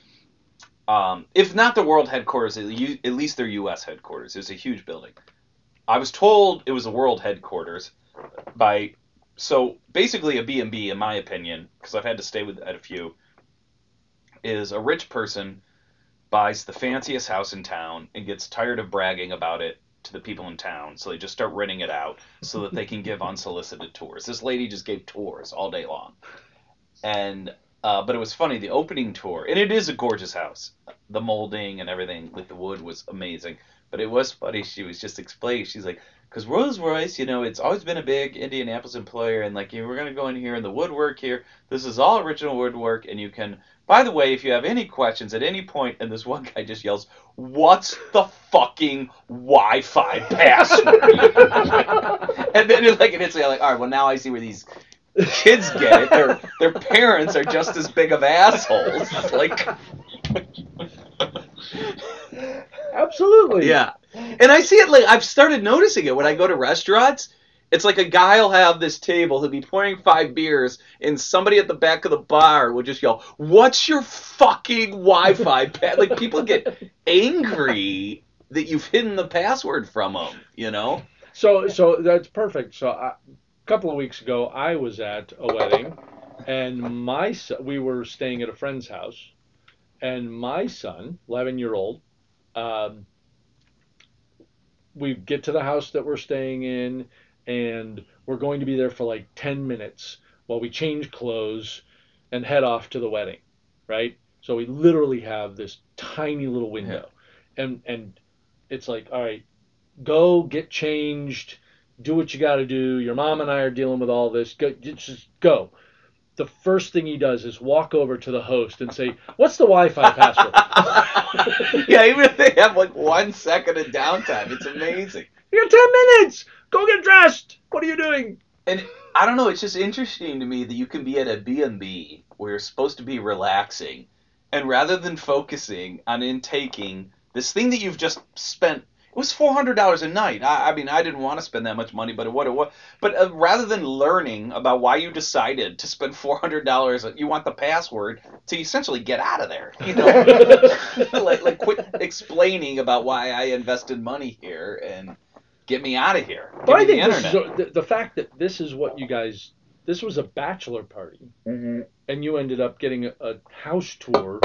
[SPEAKER 4] Um, if not the world headquarters, at u- at least their U S headquarters. It was a huge building. I was told it was the world headquarters by so basically a B and B, in my opinion, because I've had to stay with at a few, is a rich person buys the fanciest house in town and gets tired of bragging about it to the people in town, so they just start renting it out so that they can give unsolicited tours. This lady just gave tours all day long. And uh, but it was funny, the opening tour, and it is a gorgeous house. The molding and everything with the wood was amazing. But it was funny, she was just explaining, she's like, because Rolls-Royce, you know, it's always been a big Indianapolis employer, and like, you know, we're going to go in here, and the woodwork here, this is all original woodwork, and you can, by the way, if you have any questions at any point, and this one guy just yells, what's the fucking Wi-Fi password? And then it's like, and it's like, all right, well, now I see where these kids get it. Their, their parents are just as big of assholes. Like...
[SPEAKER 3] Absolutely.
[SPEAKER 4] Yeah. And I see it, like, I've started noticing it when I go to restaurants. It's like a guy will have this table, he'll be pouring five beers, and somebody at the back of the bar will just yell, what's your fucking Wi-Fi pa-? Like, people get angry that you've hidden the password from them, you know?
[SPEAKER 3] So, so that's perfect. So I, a couple of weeks ago, I was at a wedding, and my son, we were staying at a friend's house, and my son, eleven-year-old, um, we get to the house that we're staying in, and we're going to be there for like ten minutes while we change clothes and head off to the wedding, right? So we literally have this tiny little window. Yeah. And and it's like, all right, go get changed, do what you got to do. Your mom and I are dealing with all this. Go, just go. The first thing he does is walk over to the host and say, what's the Wi-Fi password?
[SPEAKER 4] Yeah, even if they have like one second of downtime, it's amazing.
[SPEAKER 3] You got ten minutes. Go get dressed. What are you doing?
[SPEAKER 4] And I don't know, it's just interesting to me that you can be at a B and B where you're supposed to be relaxing, and rather than focusing on intaking this thing that you've just spent, it was four hundred dollars a night. I, I mean, I didn't want to spend that much money, but what it was. But uh, rather than learning about why you decided to spend four hundred dollars, you want the password to essentially get out of there. You know, like, like quit explaining about why I invested money here and get me out of here. Give
[SPEAKER 3] but
[SPEAKER 4] me
[SPEAKER 3] I think
[SPEAKER 4] the
[SPEAKER 3] this
[SPEAKER 4] internet.
[SPEAKER 3] is, the, the fact that this is what you guys, this was a bachelor party,
[SPEAKER 1] Mm-hmm.
[SPEAKER 3] and you ended up getting a, a house tour.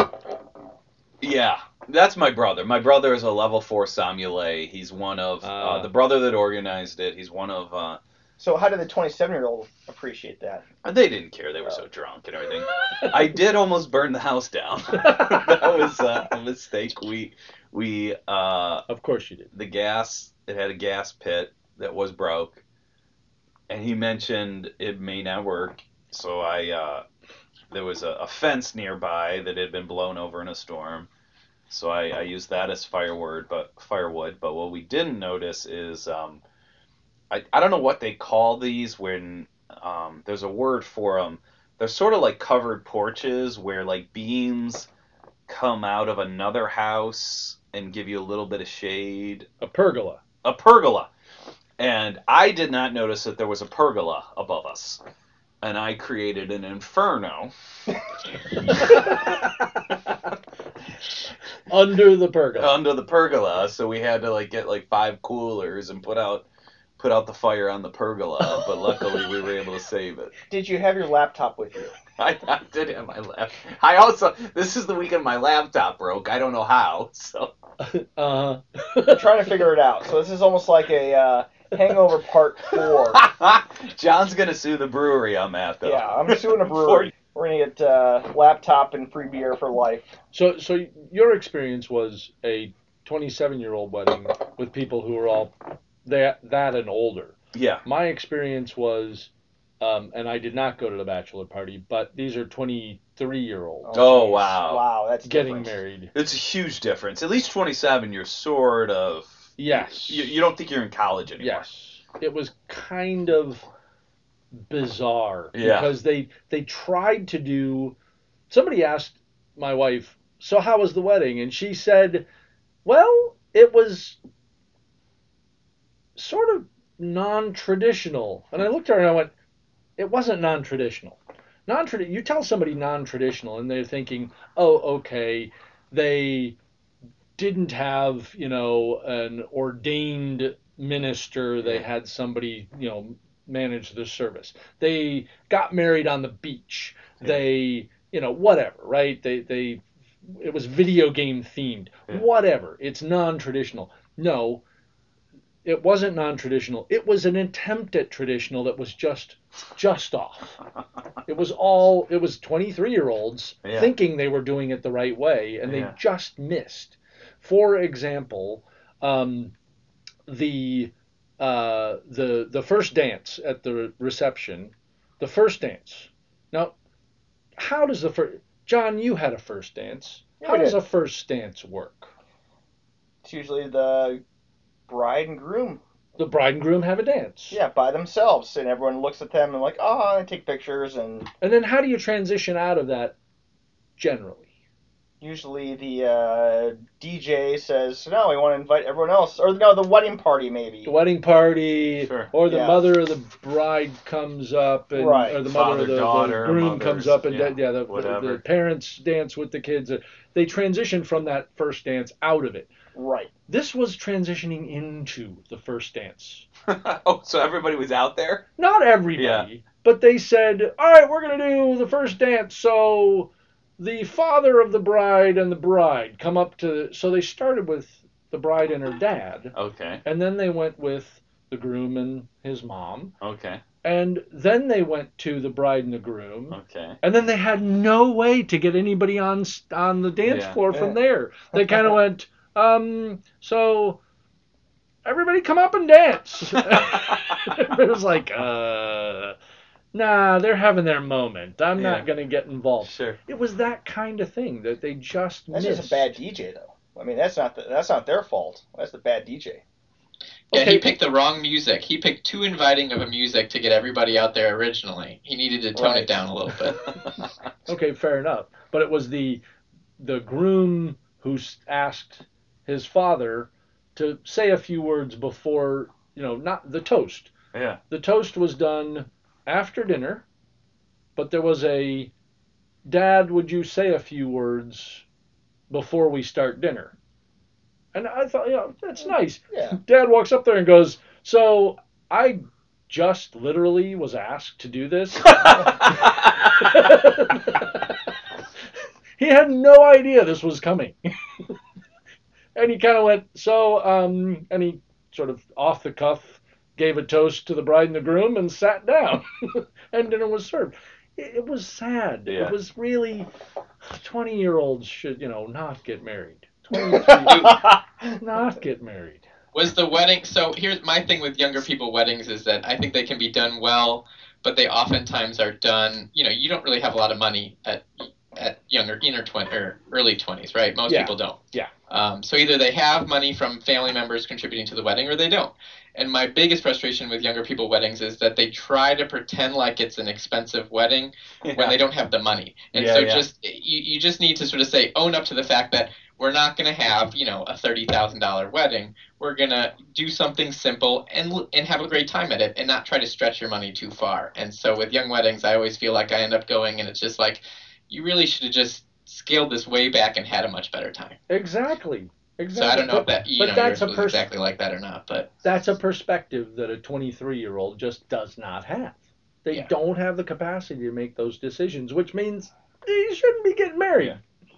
[SPEAKER 4] Yeah, that's my brother. My brother is a level four sommelier. He's one of uh,
[SPEAKER 3] Uh.
[SPEAKER 4] the brother that organized it. He's one of. Uh,
[SPEAKER 1] So how did the twenty-seven-year-old appreciate that?
[SPEAKER 4] they didn't care. They were so drunk and everything. I did almost burn the house down. That was uh, a mistake. We we uh,
[SPEAKER 3] Of course you did.
[SPEAKER 4] the gas. It had a gas pit that was broke, and he mentioned it may not work. So I uh, there was a, a fence nearby that had been blown over in a storm. So I, I used that as firewood, but firewood. But what we didn't notice is um, I I don't know what they call these when um, there's a word for them. They're sort of like covered porches where like beams come out of another house and give you a little bit of shade.
[SPEAKER 3] A pergola.
[SPEAKER 4] A pergola. And I did not notice that there was a pergola above us. And I created an inferno.
[SPEAKER 3] Under the pergola.
[SPEAKER 4] Under the pergola, so we had to like get like five coolers and put out put out the fire on the pergola, but luckily we were able to save it.
[SPEAKER 1] Did you have your laptop with you?
[SPEAKER 4] I, I did have my laptop. I also this is the weekend my laptop broke. I don't know how. So
[SPEAKER 3] Uh-huh.
[SPEAKER 1] I'm trying to figure it out. So this is almost like a uh, Hangover Part Four.
[SPEAKER 4] John's gonna sue the brewery on that though.
[SPEAKER 1] Yeah, I'm suing a brewery. We're gonna get uh, laptop and free beer for life.
[SPEAKER 3] So, so your experience was a twenty-seven-year-old wedding with people who were all that that and older.
[SPEAKER 4] Yeah.
[SPEAKER 3] My experience was, um, and I did not go to the bachelor party, but these are twenty-three-year-olds
[SPEAKER 4] Oh,
[SPEAKER 1] geez.
[SPEAKER 4] wow.
[SPEAKER 1] Wow, that's
[SPEAKER 3] getting
[SPEAKER 1] different.
[SPEAKER 3] married.
[SPEAKER 4] It's a huge difference. At least twenty-seven, you're sort of.
[SPEAKER 3] Yes.
[SPEAKER 4] You, you don't think you're in college anymore.
[SPEAKER 3] Yes. It was kind of bizarre
[SPEAKER 4] Yeah.
[SPEAKER 3] because they they tried to do. Somebody asked my wife, "So how was the wedding?" And she said, "Well, it was sort of non-traditional." And I looked at her and I went, "It wasn't non-traditional. Non-traditional. You tell somebody non-traditional, and they're thinking, oh, okay, they didn't have, you know, an ordained minister. They had somebody, you know, manage the service. They got married on the beach. They, you know, whatever, right? They they it was video game themed.
[SPEAKER 4] Yeah.
[SPEAKER 3] Whatever. It's non-traditional. No, it wasn't non-traditional. It was an attempt at traditional that was just just off. It was all it was twenty-three-year-olds
[SPEAKER 4] Yeah.
[SPEAKER 3] thinking they were doing it the right way, and they
[SPEAKER 4] Yeah.
[SPEAKER 3] just missed. For example, um, the uh, the the first dance at the reception, the first dance. Now, how does the first John? You had a first dance.
[SPEAKER 1] Yeah,
[SPEAKER 3] How
[SPEAKER 1] we
[SPEAKER 3] does
[SPEAKER 1] did.
[SPEAKER 3] a first dance work?
[SPEAKER 1] It's usually the bride and groom,
[SPEAKER 3] The bride and groom have a dance.
[SPEAKER 1] yeah, by themselves, and everyone looks at them and like, oh, they take pictures, and
[SPEAKER 3] And then how do you transition out of that generally?
[SPEAKER 1] usually the uh, D J says, no, we want to invite everyone else, or no, the wedding party maybe.
[SPEAKER 3] The wedding party,
[SPEAKER 4] Sure.
[SPEAKER 3] or the
[SPEAKER 1] Yeah.
[SPEAKER 3] mother of the bride comes up, and
[SPEAKER 1] Right.
[SPEAKER 3] or the
[SPEAKER 4] Father,
[SPEAKER 3] mother of the,
[SPEAKER 4] daughter,
[SPEAKER 3] the groom
[SPEAKER 4] mothers,
[SPEAKER 3] comes up, and
[SPEAKER 4] yeah,
[SPEAKER 3] da- yeah, the, the,
[SPEAKER 4] whatever.
[SPEAKER 3] the parents dance with the kids. They transition from that first dance out of it.
[SPEAKER 1] Right.
[SPEAKER 3] This was transitioning into the first dance.
[SPEAKER 4] Oh, so everybody was out there?
[SPEAKER 3] Not everybody, but they said, all right, we're going to do the first dance. So the father of the bride and the bride come up to, so they started with the bride and her dad,
[SPEAKER 4] Okay.
[SPEAKER 3] and then they went with the groom and his mom,
[SPEAKER 4] Okay.
[SPEAKER 3] and then they went to the bride and the groom,
[SPEAKER 4] Okay.
[SPEAKER 3] and then they had no way to get anybody on on the dance
[SPEAKER 4] Yeah.
[SPEAKER 3] floor from
[SPEAKER 1] Yeah.
[SPEAKER 3] there. They kind of went, um, so everybody come up and dance. It was like, uh, nah, they're having their moment. I'm
[SPEAKER 4] Yeah.
[SPEAKER 3] not going to get involved.
[SPEAKER 4] Sure.
[SPEAKER 3] It was that kind of thing that they just
[SPEAKER 1] That's
[SPEAKER 3] missed.
[SPEAKER 1] just a bad D J, though. I mean, that's not the, that's not their fault. That's the bad D J.
[SPEAKER 2] Yeah,
[SPEAKER 3] Okay.
[SPEAKER 2] he picked the wrong music. He picked too inviting of a music to get everybody out there originally. He needed to tone
[SPEAKER 1] Right.
[SPEAKER 2] it down a little bit.
[SPEAKER 3] Okay, fair enough. But it was the the groom who s- asked his father to say a few words before, you know, not the toast.
[SPEAKER 4] Yeah.
[SPEAKER 3] The toast was done after dinner, but there was a, Dad, would you say a few words before we start dinner? And I thought, you know, that's nice.
[SPEAKER 1] Yeah.
[SPEAKER 3] Dad walks up there and goes, so I just literally was asked to do this. He had no idea this was coming. And he kind of went, so, um, and he sort of off the cuff gave a toast to the bride and the groom and sat down. And dinner was served. It, it was sad.
[SPEAKER 4] Yeah.
[SPEAKER 3] It was really, twenty-year-olds should, you know, not get married. twenty-three, not get married.
[SPEAKER 2] Was the wedding, so here's my thing with younger people weddings is that I think they can be done well, but they oftentimes are done, you know, you don't really have a lot of money at at younger, inner twenty or early twenties, right? Most
[SPEAKER 3] Yeah.
[SPEAKER 2] people don't.
[SPEAKER 3] Yeah.
[SPEAKER 2] Um, so either they have money from family members contributing to the wedding or they don't. And my biggest frustration with younger people weddings is that they try to pretend like it's an expensive wedding when they don't have the money. And
[SPEAKER 4] Yeah,
[SPEAKER 2] so
[SPEAKER 4] yeah.
[SPEAKER 2] just you, you just need to sort of say, own up to the fact that we're not going to have, you know, a thirty thousand dollars wedding. We're going to do something simple and and have a great time at it and not try to stretch your money too far. And so with young weddings, I always feel like I end up going and it's just like, you really should have just scaled this way back and had a much better time.
[SPEAKER 3] Exactly. Exactly.
[SPEAKER 2] So I don't know
[SPEAKER 3] But-
[SPEAKER 2] if that, you
[SPEAKER 3] but
[SPEAKER 2] know,
[SPEAKER 3] that's
[SPEAKER 2] yours
[SPEAKER 3] a
[SPEAKER 2] was
[SPEAKER 3] pers-
[SPEAKER 2] exactly like that or not, but
[SPEAKER 3] That's a perspective that a twenty-three-year-old just does not have. They
[SPEAKER 2] Yeah.
[SPEAKER 3] don't have the capacity to make those decisions, which means you shouldn't be getting married.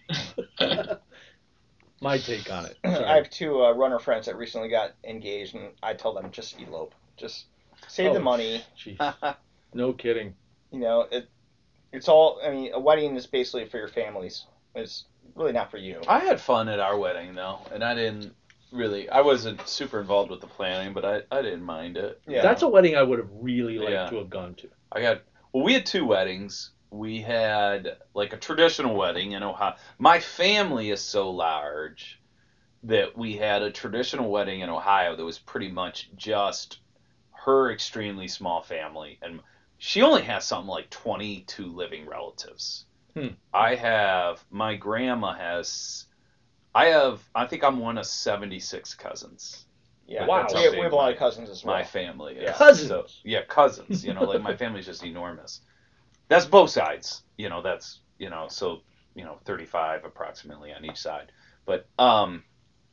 [SPEAKER 3] My take on it. Sorry.
[SPEAKER 1] I have two uh, runner friends that recently got engaged, and I tell them just elope, just save
[SPEAKER 3] Oh,
[SPEAKER 1] the money.
[SPEAKER 3] Gee, no kidding.
[SPEAKER 1] You know, it it's all. I mean, a wedding is basically for your families. It's really not for you.
[SPEAKER 4] I had fun at our wedding though, and I didn't really. I wasn't super involved with the planning, but I, I didn't mind it.
[SPEAKER 1] Yeah.
[SPEAKER 3] That's a wedding I would have really liked
[SPEAKER 4] Yeah.
[SPEAKER 3] to have gone to.
[SPEAKER 4] I got well. We had two weddings. We had like a traditional wedding in Ohio. My family is so large that we had a traditional wedding in Ohio that was pretty much just her extremely small family, and she only has something like twenty-two living relatives.
[SPEAKER 3] Hmm.
[SPEAKER 4] I have my grandma has. I have. I think I'm one of seventy-six cousins.
[SPEAKER 1] Yeah.
[SPEAKER 3] Wow.
[SPEAKER 1] We have, we have a lot of cousins as well.
[SPEAKER 4] My family is.
[SPEAKER 1] Yeah.
[SPEAKER 3] Cousins.
[SPEAKER 4] So, yeah, cousins. You know, like my family's just enormous. That's both sides. You know, that's, you know, so, you know, thirty-five approximately on each side. But, um,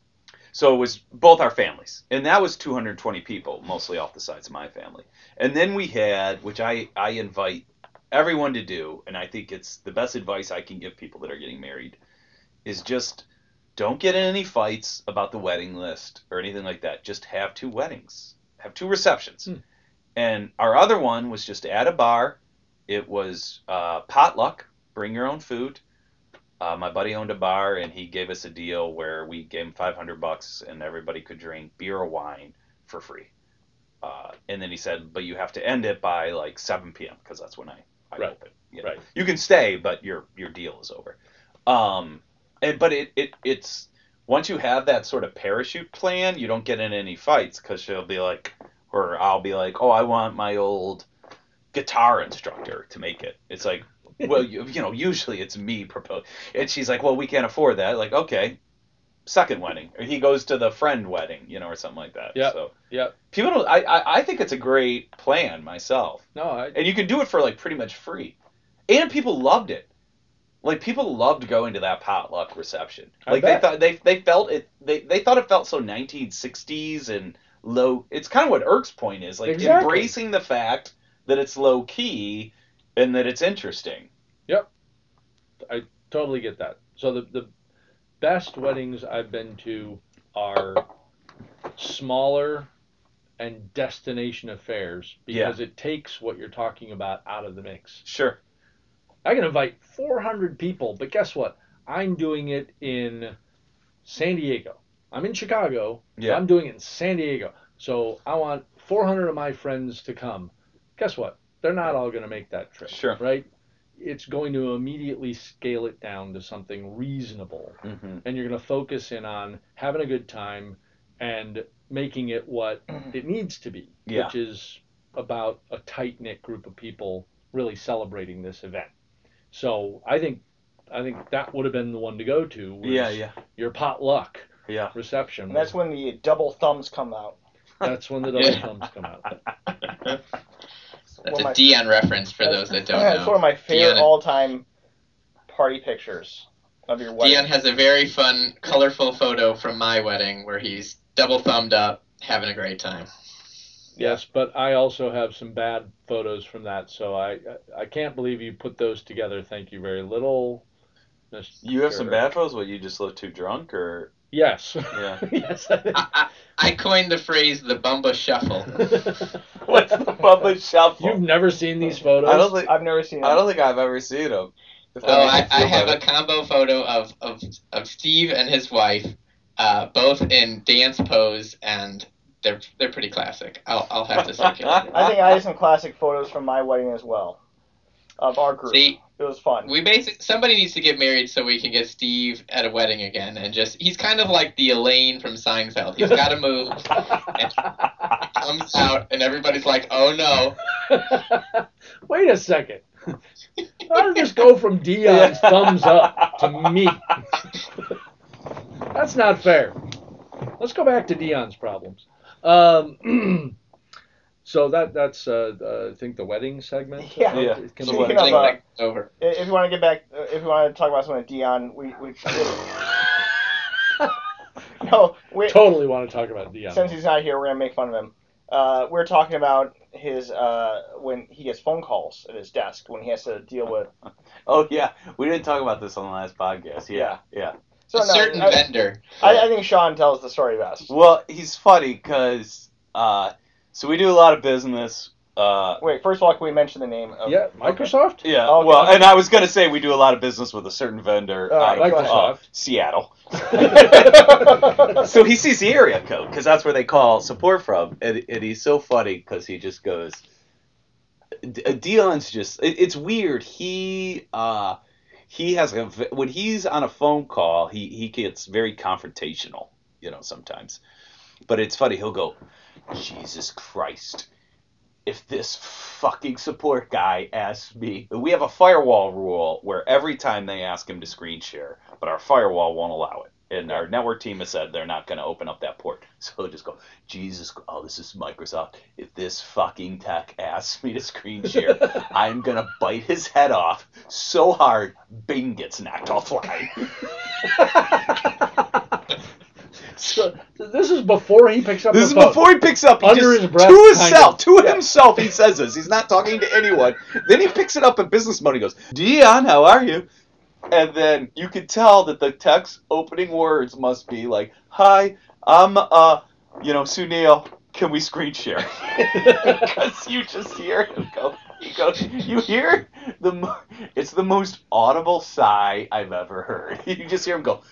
[SPEAKER 4] So it was both our families, and that was two hundred twenty people, mostly off the sides of my family. And then we had, which I, I invite everyone to do, and I think it's the best advice I can give people that are getting married, is just don't get in any fights about the wedding list or anything like that. Just have two weddings, have two receptions. Hmm. And our other one was just at a bar. It was uh, potluck, bring your own food. Uh, my buddy owned a bar, and he gave us a deal where we gave him five hundred bucks, and everybody could drink beer or wine for free. Uh, and then he said, but you have to end it by like seven p.m. because that's when I, I
[SPEAKER 3] right.
[SPEAKER 4] open. You know?
[SPEAKER 3] Right. You
[SPEAKER 4] can stay, but your your deal is over. Um, and but it, it it's once you have that sort of parachute plan, you don't get in any fights because she'll be like, or I'll be like, oh, I want my old guitar instructor to make it. It's like, well, you, you know, usually it's me propose, and she's like, well, we can't afford that. Like, okay, second wedding, or he goes to the friend wedding, you know, or something like that.
[SPEAKER 3] Yeah.
[SPEAKER 4] So
[SPEAKER 3] yeah.
[SPEAKER 4] People don't. I, I I think it's a great plan myself.
[SPEAKER 3] No, I,
[SPEAKER 4] and you can do it for like pretty much free, and people loved it. Like people loved going to that potluck reception.
[SPEAKER 3] I
[SPEAKER 4] Like
[SPEAKER 3] bet.
[SPEAKER 4] they thought they they felt it. They they thought it felt so nineteen sixties and low. It's kind of what Irk's point is, like
[SPEAKER 3] Exactly.
[SPEAKER 4] embracing the fact that it's low key and that it's interesting.
[SPEAKER 3] Yep. I totally get that. So the the best weddings I've been to are smaller and destination affairs because
[SPEAKER 4] Yeah.
[SPEAKER 3] it takes what you're talking about out of the mix.
[SPEAKER 4] Sure.
[SPEAKER 3] I can invite four hundred people, but guess what? I'm doing it in San Diego. I'm in Chicago, but
[SPEAKER 4] Yeah.
[SPEAKER 3] I'm doing it in San Diego. So I want four hundred of my friends to come. Guess what? They're not all going to make that trip.
[SPEAKER 4] Sure.
[SPEAKER 3] Right? It's going to immediately scale it down to something reasonable.
[SPEAKER 4] Mm-hmm.
[SPEAKER 3] And you're going to focus in on having a good time and making it what it needs to be,
[SPEAKER 4] Yeah.
[SPEAKER 3] which is about a tight-knit group of people really celebrating this event. So I think I think that would have been the one to go to. Was
[SPEAKER 4] Yeah, yeah,
[SPEAKER 3] your potluck
[SPEAKER 4] yeah.
[SPEAKER 3] reception.
[SPEAKER 1] And that's when the double thumbs come out.
[SPEAKER 3] That's when the double
[SPEAKER 2] Yeah.
[SPEAKER 3] thumbs come out.
[SPEAKER 2] That's
[SPEAKER 1] One of
[SPEAKER 2] a
[SPEAKER 1] my-
[SPEAKER 2] Dion reference for those that don't
[SPEAKER 1] Yeah,
[SPEAKER 2] know.
[SPEAKER 1] it's one of my favorite
[SPEAKER 2] Dion,
[SPEAKER 1] all-time party pictures of your wedding.
[SPEAKER 2] Dion has a very fun, colorful photo from my wedding where he's double thumbed up, having a great time.
[SPEAKER 3] Yes, but I also have some bad photos from that, so I I can't believe you put those together. Thank you very little. Mister
[SPEAKER 4] You have some bad photos? What, you just look too drunk, or?
[SPEAKER 3] Yes.
[SPEAKER 4] Yeah.
[SPEAKER 3] yes. I think.
[SPEAKER 2] I, I, I coined the phrase the Bumba Shuffle.
[SPEAKER 4] What's the Bubba Shuffle?
[SPEAKER 3] You've never seen these photos?
[SPEAKER 4] I don't think
[SPEAKER 1] I've never seen it.
[SPEAKER 4] I don't think I've ever seen them. If that
[SPEAKER 2] Oh,
[SPEAKER 4] makes
[SPEAKER 2] I,
[SPEAKER 4] you
[SPEAKER 2] I
[SPEAKER 4] feel
[SPEAKER 2] have a
[SPEAKER 4] better.
[SPEAKER 2] combo photo of, of, of Steve and his wife, uh, both in dance pose, and they're they're pretty classic. I'll I'll have to circulate it.
[SPEAKER 1] I think I have some classic photos from my wedding as well, of our group.
[SPEAKER 2] See,
[SPEAKER 1] It was fun.
[SPEAKER 2] we basic somebody needs to get married so we can get Steve at a wedding again, and just he's kind of like the Elaine from Seinfeld. He's got to move, and he comes out, and everybody's like, "Oh no!"
[SPEAKER 3] Wait a second. How did this go from Dion's thumbs up to me? That's not fair. Let's go back to Dion's problems. Um, so that that's uh, uh, I think the wedding segment.
[SPEAKER 1] Yeah.
[SPEAKER 3] Uh,
[SPEAKER 4] Yeah.
[SPEAKER 3] Can
[SPEAKER 1] Speaking
[SPEAKER 3] we-
[SPEAKER 1] of,
[SPEAKER 2] Wedding
[SPEAKER 1] uh,
[SPEAKER 2] segment's over.
[SPEAKER 1] If you want to get back, uh, if you want to talk about something with Dion, we we. no, we,
[SPEAKER 3] totally want to talk about Dion.
[SPEAKER 1] since he's not here, we're gonna make fun of him. Uh, we're talking about his uh, when he gets phone calls at his desk when he has to deal with.
[SPEAKER 4] Oh, yeah. We didn't talk about this on the last podcast. Yeah, yeah.
[SPEAKER 1] So
[SPEAKER 2] A
[SPEAKER 1] no,
[SPEAKER 2] certain
[SPEAKER 1] I,
[SPEAKER 2] vendor.
[SPEAKER 1] I, I think Sean tells the story best.
[SPEAKER 4] Well, he's funny because, uh, so we do a lot of business. Uh,
[SPEAKER 1] Wait, first of all, can we mention the name? Of,
[SPEAKER 3] Yeah, Microsoft.
[SPEAKER 4] yeah,
[SPEAKER 1] Okay.
[SPEAKER 4] well, and I was going to say we do a lot of business with a certain vendor
[SPEAKER 1] All
[SPEAKER 4] out
[SPEAKER 1] right,
[SPEAKER 4] of
[SPEAKER 1] go ahead.
[SPEAKER 4] uh, Seattle. So he sees the area code because that's where they call support from, and, and he's so funny because he just goes. D- Dion's just it, it's weird. He uh he has a v- when he's on a phone call, he he gets very confrontational, you know, sometimes. But it's funny. He'll go, Jesus Christ. If this fucking support guy asks me, we have a firewall rule where every time they ask him to screen share, but our firewall won't allow it. And our network team has said they're not going to open up that port. So he'll just go, Jesus, oh, this is Microsoft. If this fucking tech asks me to screen share, I'm going to bite his head off so hard, Bing gets knocked offline. So
[SPEAKER 3] So, so this is before he picks up
[SPEAKER 5] This
[SPEAKER 3] the
[SPEAKER 5] is
[SPEAKER 3] phone.
[SPEAKER 5] before he picks up. He
[SPEAKER 3] Under
[SPEAKER 5] just,
[SPEAKER 3] his breath,
[SPEAKER 5] to
[SPEAKER 3] kind
[SPEAKER 5] himself,
[SPEAKER 3] of.
[SPEAKER 5] to
[SPEAKER 3] Yeah.
[SPEAKER 5] himself, he says this. He's not talking to anyone. Then he picks it up at business mode. He goes, Dion, how are you? And then you could tell that the text opening words must be like, hi, I'm, uh, you know, Sunil, can we screen share? Because you just hear him go, you go, you hear the, mo- it's the most audible sigh I've ever heard. You just hear him go,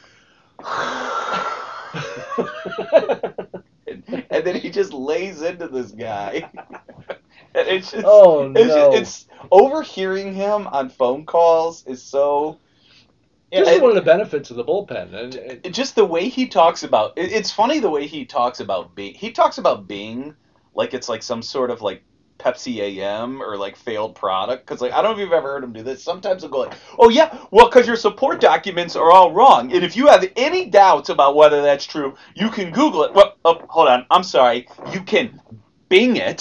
[SPEAKER 5] and, and then he just lays into this guy. And it's just,
[SPEAKER 3] Oh,
[SPEAKER 5] it's,
[SPEAKER 3] no.
[SPEAKER 5] it's overhearing him on phone calls is so.
[SPEAKER 3] This
[SPEAKER 5] Yeah,
[SPEAKER 3] is one of the benefits of the bullpen. And, and
[SPEAKER 5] It- just the way he talks about it, it's funny the way he talks about Bing. He talks about Bing like it's like some sort of like Pepsi A M or like failed product. Because like I don't know if you've ever heard him do this. Sometimes he'll go like, "Oh yeah, well because your support documents are all wrong, and if you have any doubts about whether that's true, you can Google it." Well, oh, hold on, I'm sorry, you can Bing it,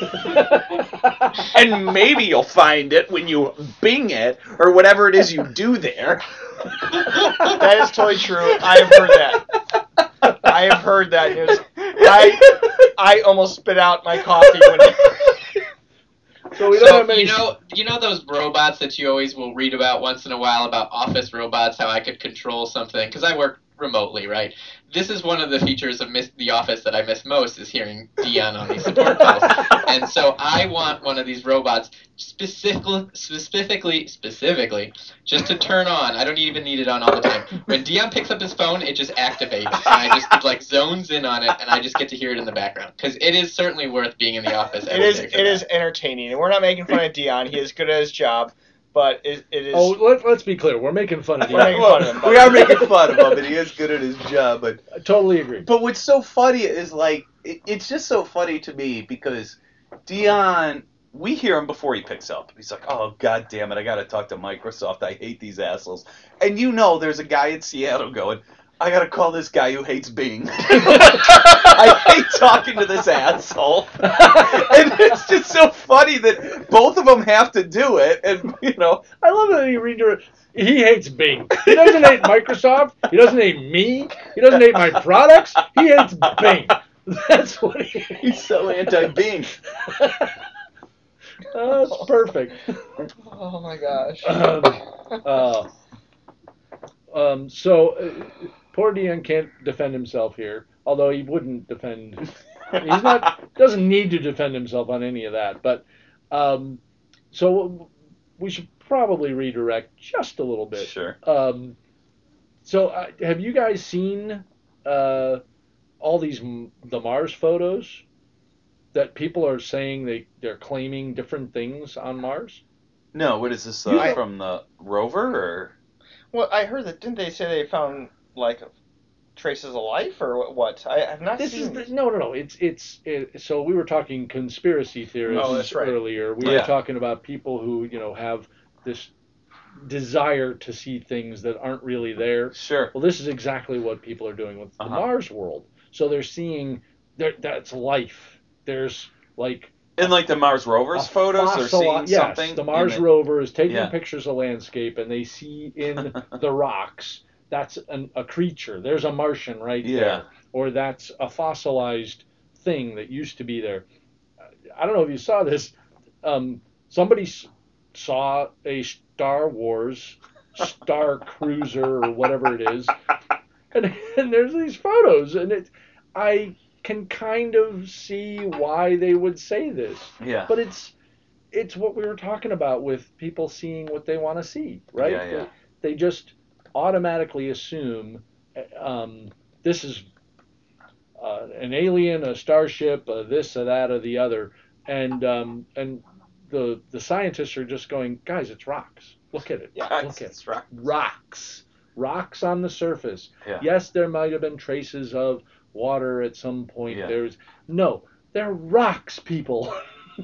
[SPEAKER 5] and maybe you'll find it when you Bing it or whatever it is you do there.
[SPEAKER 1] That is totally true. I have heard that. I have heard that news. I I almost spit out my coffee when.
[SPEAKER 3] so we don't
[SPEAKER 2] So
[SPEAKER 3] have many.
[SPEAKER 2] you know, you know those robots that you always will read about once in a while about office robots, how I could control something because I work remotely, right? This is one of the features of miss, The Office that I miss most is hearing Dion on these support calls, and so I want one of these robots specifically, specifically, specifically, just to turn on. I don't even need it on all the time. When Dion picks up his phone, it just activates, and I just it, like zones in on it, and I just get to hear it in the background because it is certainly worth being in the office.
[SPEAKER 1] It
[SPEAKER 2] every
[SPEAKER 1] is
[SPEAKER 2] day for
[SPEAKER 1] it
[SPEAKER 2] that.
[SPEAKER 1] is entertaining, and we're not making fun of Dion. He is good at his job, but it, it is.
[SPEAKER 3] Oh, let, let's be clear. We're making fun of
[SPEAKER 1] We're
[SPEAKER 3] Dion.
[SPEAKER 1] making fun of him, but-
[SPEAKER 5] we are making fun of him, and he is good at his job. But
[SPEAKER 3] I totally agree.
[SPEAKER 5] but what's so funny is like it, it's just so funny to me because Dion, we hear him before he picks up. He's like, "Oh God damn it, I got to talk to Microsoft. I hate these assholes." And you know, there's a guy in Seattle going, "I got to call this guy who hates Bing. I hate talking to this asshole." And it's just so funny that both of them have to do it, and you know.
[SPEAKER 3] I love that he redirects. He hates Bing. He doesn't hate Microsoft. He doesn't hate me. He doesn't hate my products. He hates Bing. That's what he hates.
[SPEAKER 5] He's so anti-Bing.
[SPEAKER 3] That's perfect.
[SPEAKER 1] Oh my gosh.
[SPEAKER 3] Um, uh, um, so, uh, poor Dion can't defend himself here, although he wouldn't defend. He's not doesn't need to defend himself on any of that. But um, so we should probably redirect just a little bit.
[SPEAKER 5] Sure.
[SPEAKER 3] Um, so, uh, have you guys seen uh, all these m- the Mars photos that people are saying they they're claiming different things on Mars?
[SPEAKER 5] No, what is this uh,
[SPEAKER 1] You know-
[SPEAKER 5] from the rover or?
[SPEAKER 1] Well, I heard that. Didn't they say they found like traces of life or what? what? I have not
[SPEAKER 3] This
[SPEAKER 1] seen.
[SPEAKER 3] is the,
[SPEAKER 1] these.
[SPEAKER 3] no, no, no. It's it's it, so we were talking conspiracy theorists
[SPEAKER 1] Oh, that's right.
[SPEAKER 3] earlier. We
[SPEAKER 5] Yeah.
[SPEAKER 3] were talking about people who you know have this desire to see things that aren't really there.
[SPEAKER 5] Sure.
[SPEAKER 3] Well, this is exactly what people are doing with the
[SPEAKER 5] Uh-huh.
[SPEAKER 3] Mars world. So they're seeing there that's life. There's like
[SPEAKER 5] In like the Mars rovers
[SPEAKER 3] a
[SPEAKER 5] photos or
[SPEAKER 3] fossil-
[SPEAKER 5] seeing
[SPEAKER 3] yes,
[SPEAKER 5] something?
[SPEAKER 3] the Mars
[SPEAKER 5] in it?
[SPEAKER 3] rover is taking
[SPEAKER 5] Yeah.
[SPEAKER 3] pictures of landscape, and they see in the rocks that's an, a creature. There's a Martian right
[SPEAKER 5] Yeah.
[SPEAKER 3] there, or that's a fossilized thing that used to be there. I don't know if you saw this. Um, somebody s- saw a Star Wars Star Cruiser or whatever it is, and, and there's these photos, and it, I can kind of see why they would say this.
[SPEAKER 5] Yeah.
[SPEAKER 3] But it's it's what we were talking about with people seeing what they want to see, right?
[SPEAKER 5] Yeah, yeah.
[SPEAKER 3] They, they just automatically assume um, this is uh, an alien, a starship, a this, a that, or the other, and um, and the the scientists are just going, guys, it's rocks. Look at it.
[SPEAKER 5] Yeah,
[SPEAKER 3] Look at
[SPEAKER 5] it's
[SPEAKER 3] it.
[SPEAKER 5] rock.
[SPEAKER 3] Rocks. Rocks on the surface.
[SPEAKER 5] Yeah.
[SPEAKER 3] Yes, there might have been traces of water at some point.
[SPEAKER 5] Yeah.
[SPEAKER 3] There's no, they're rocks, people.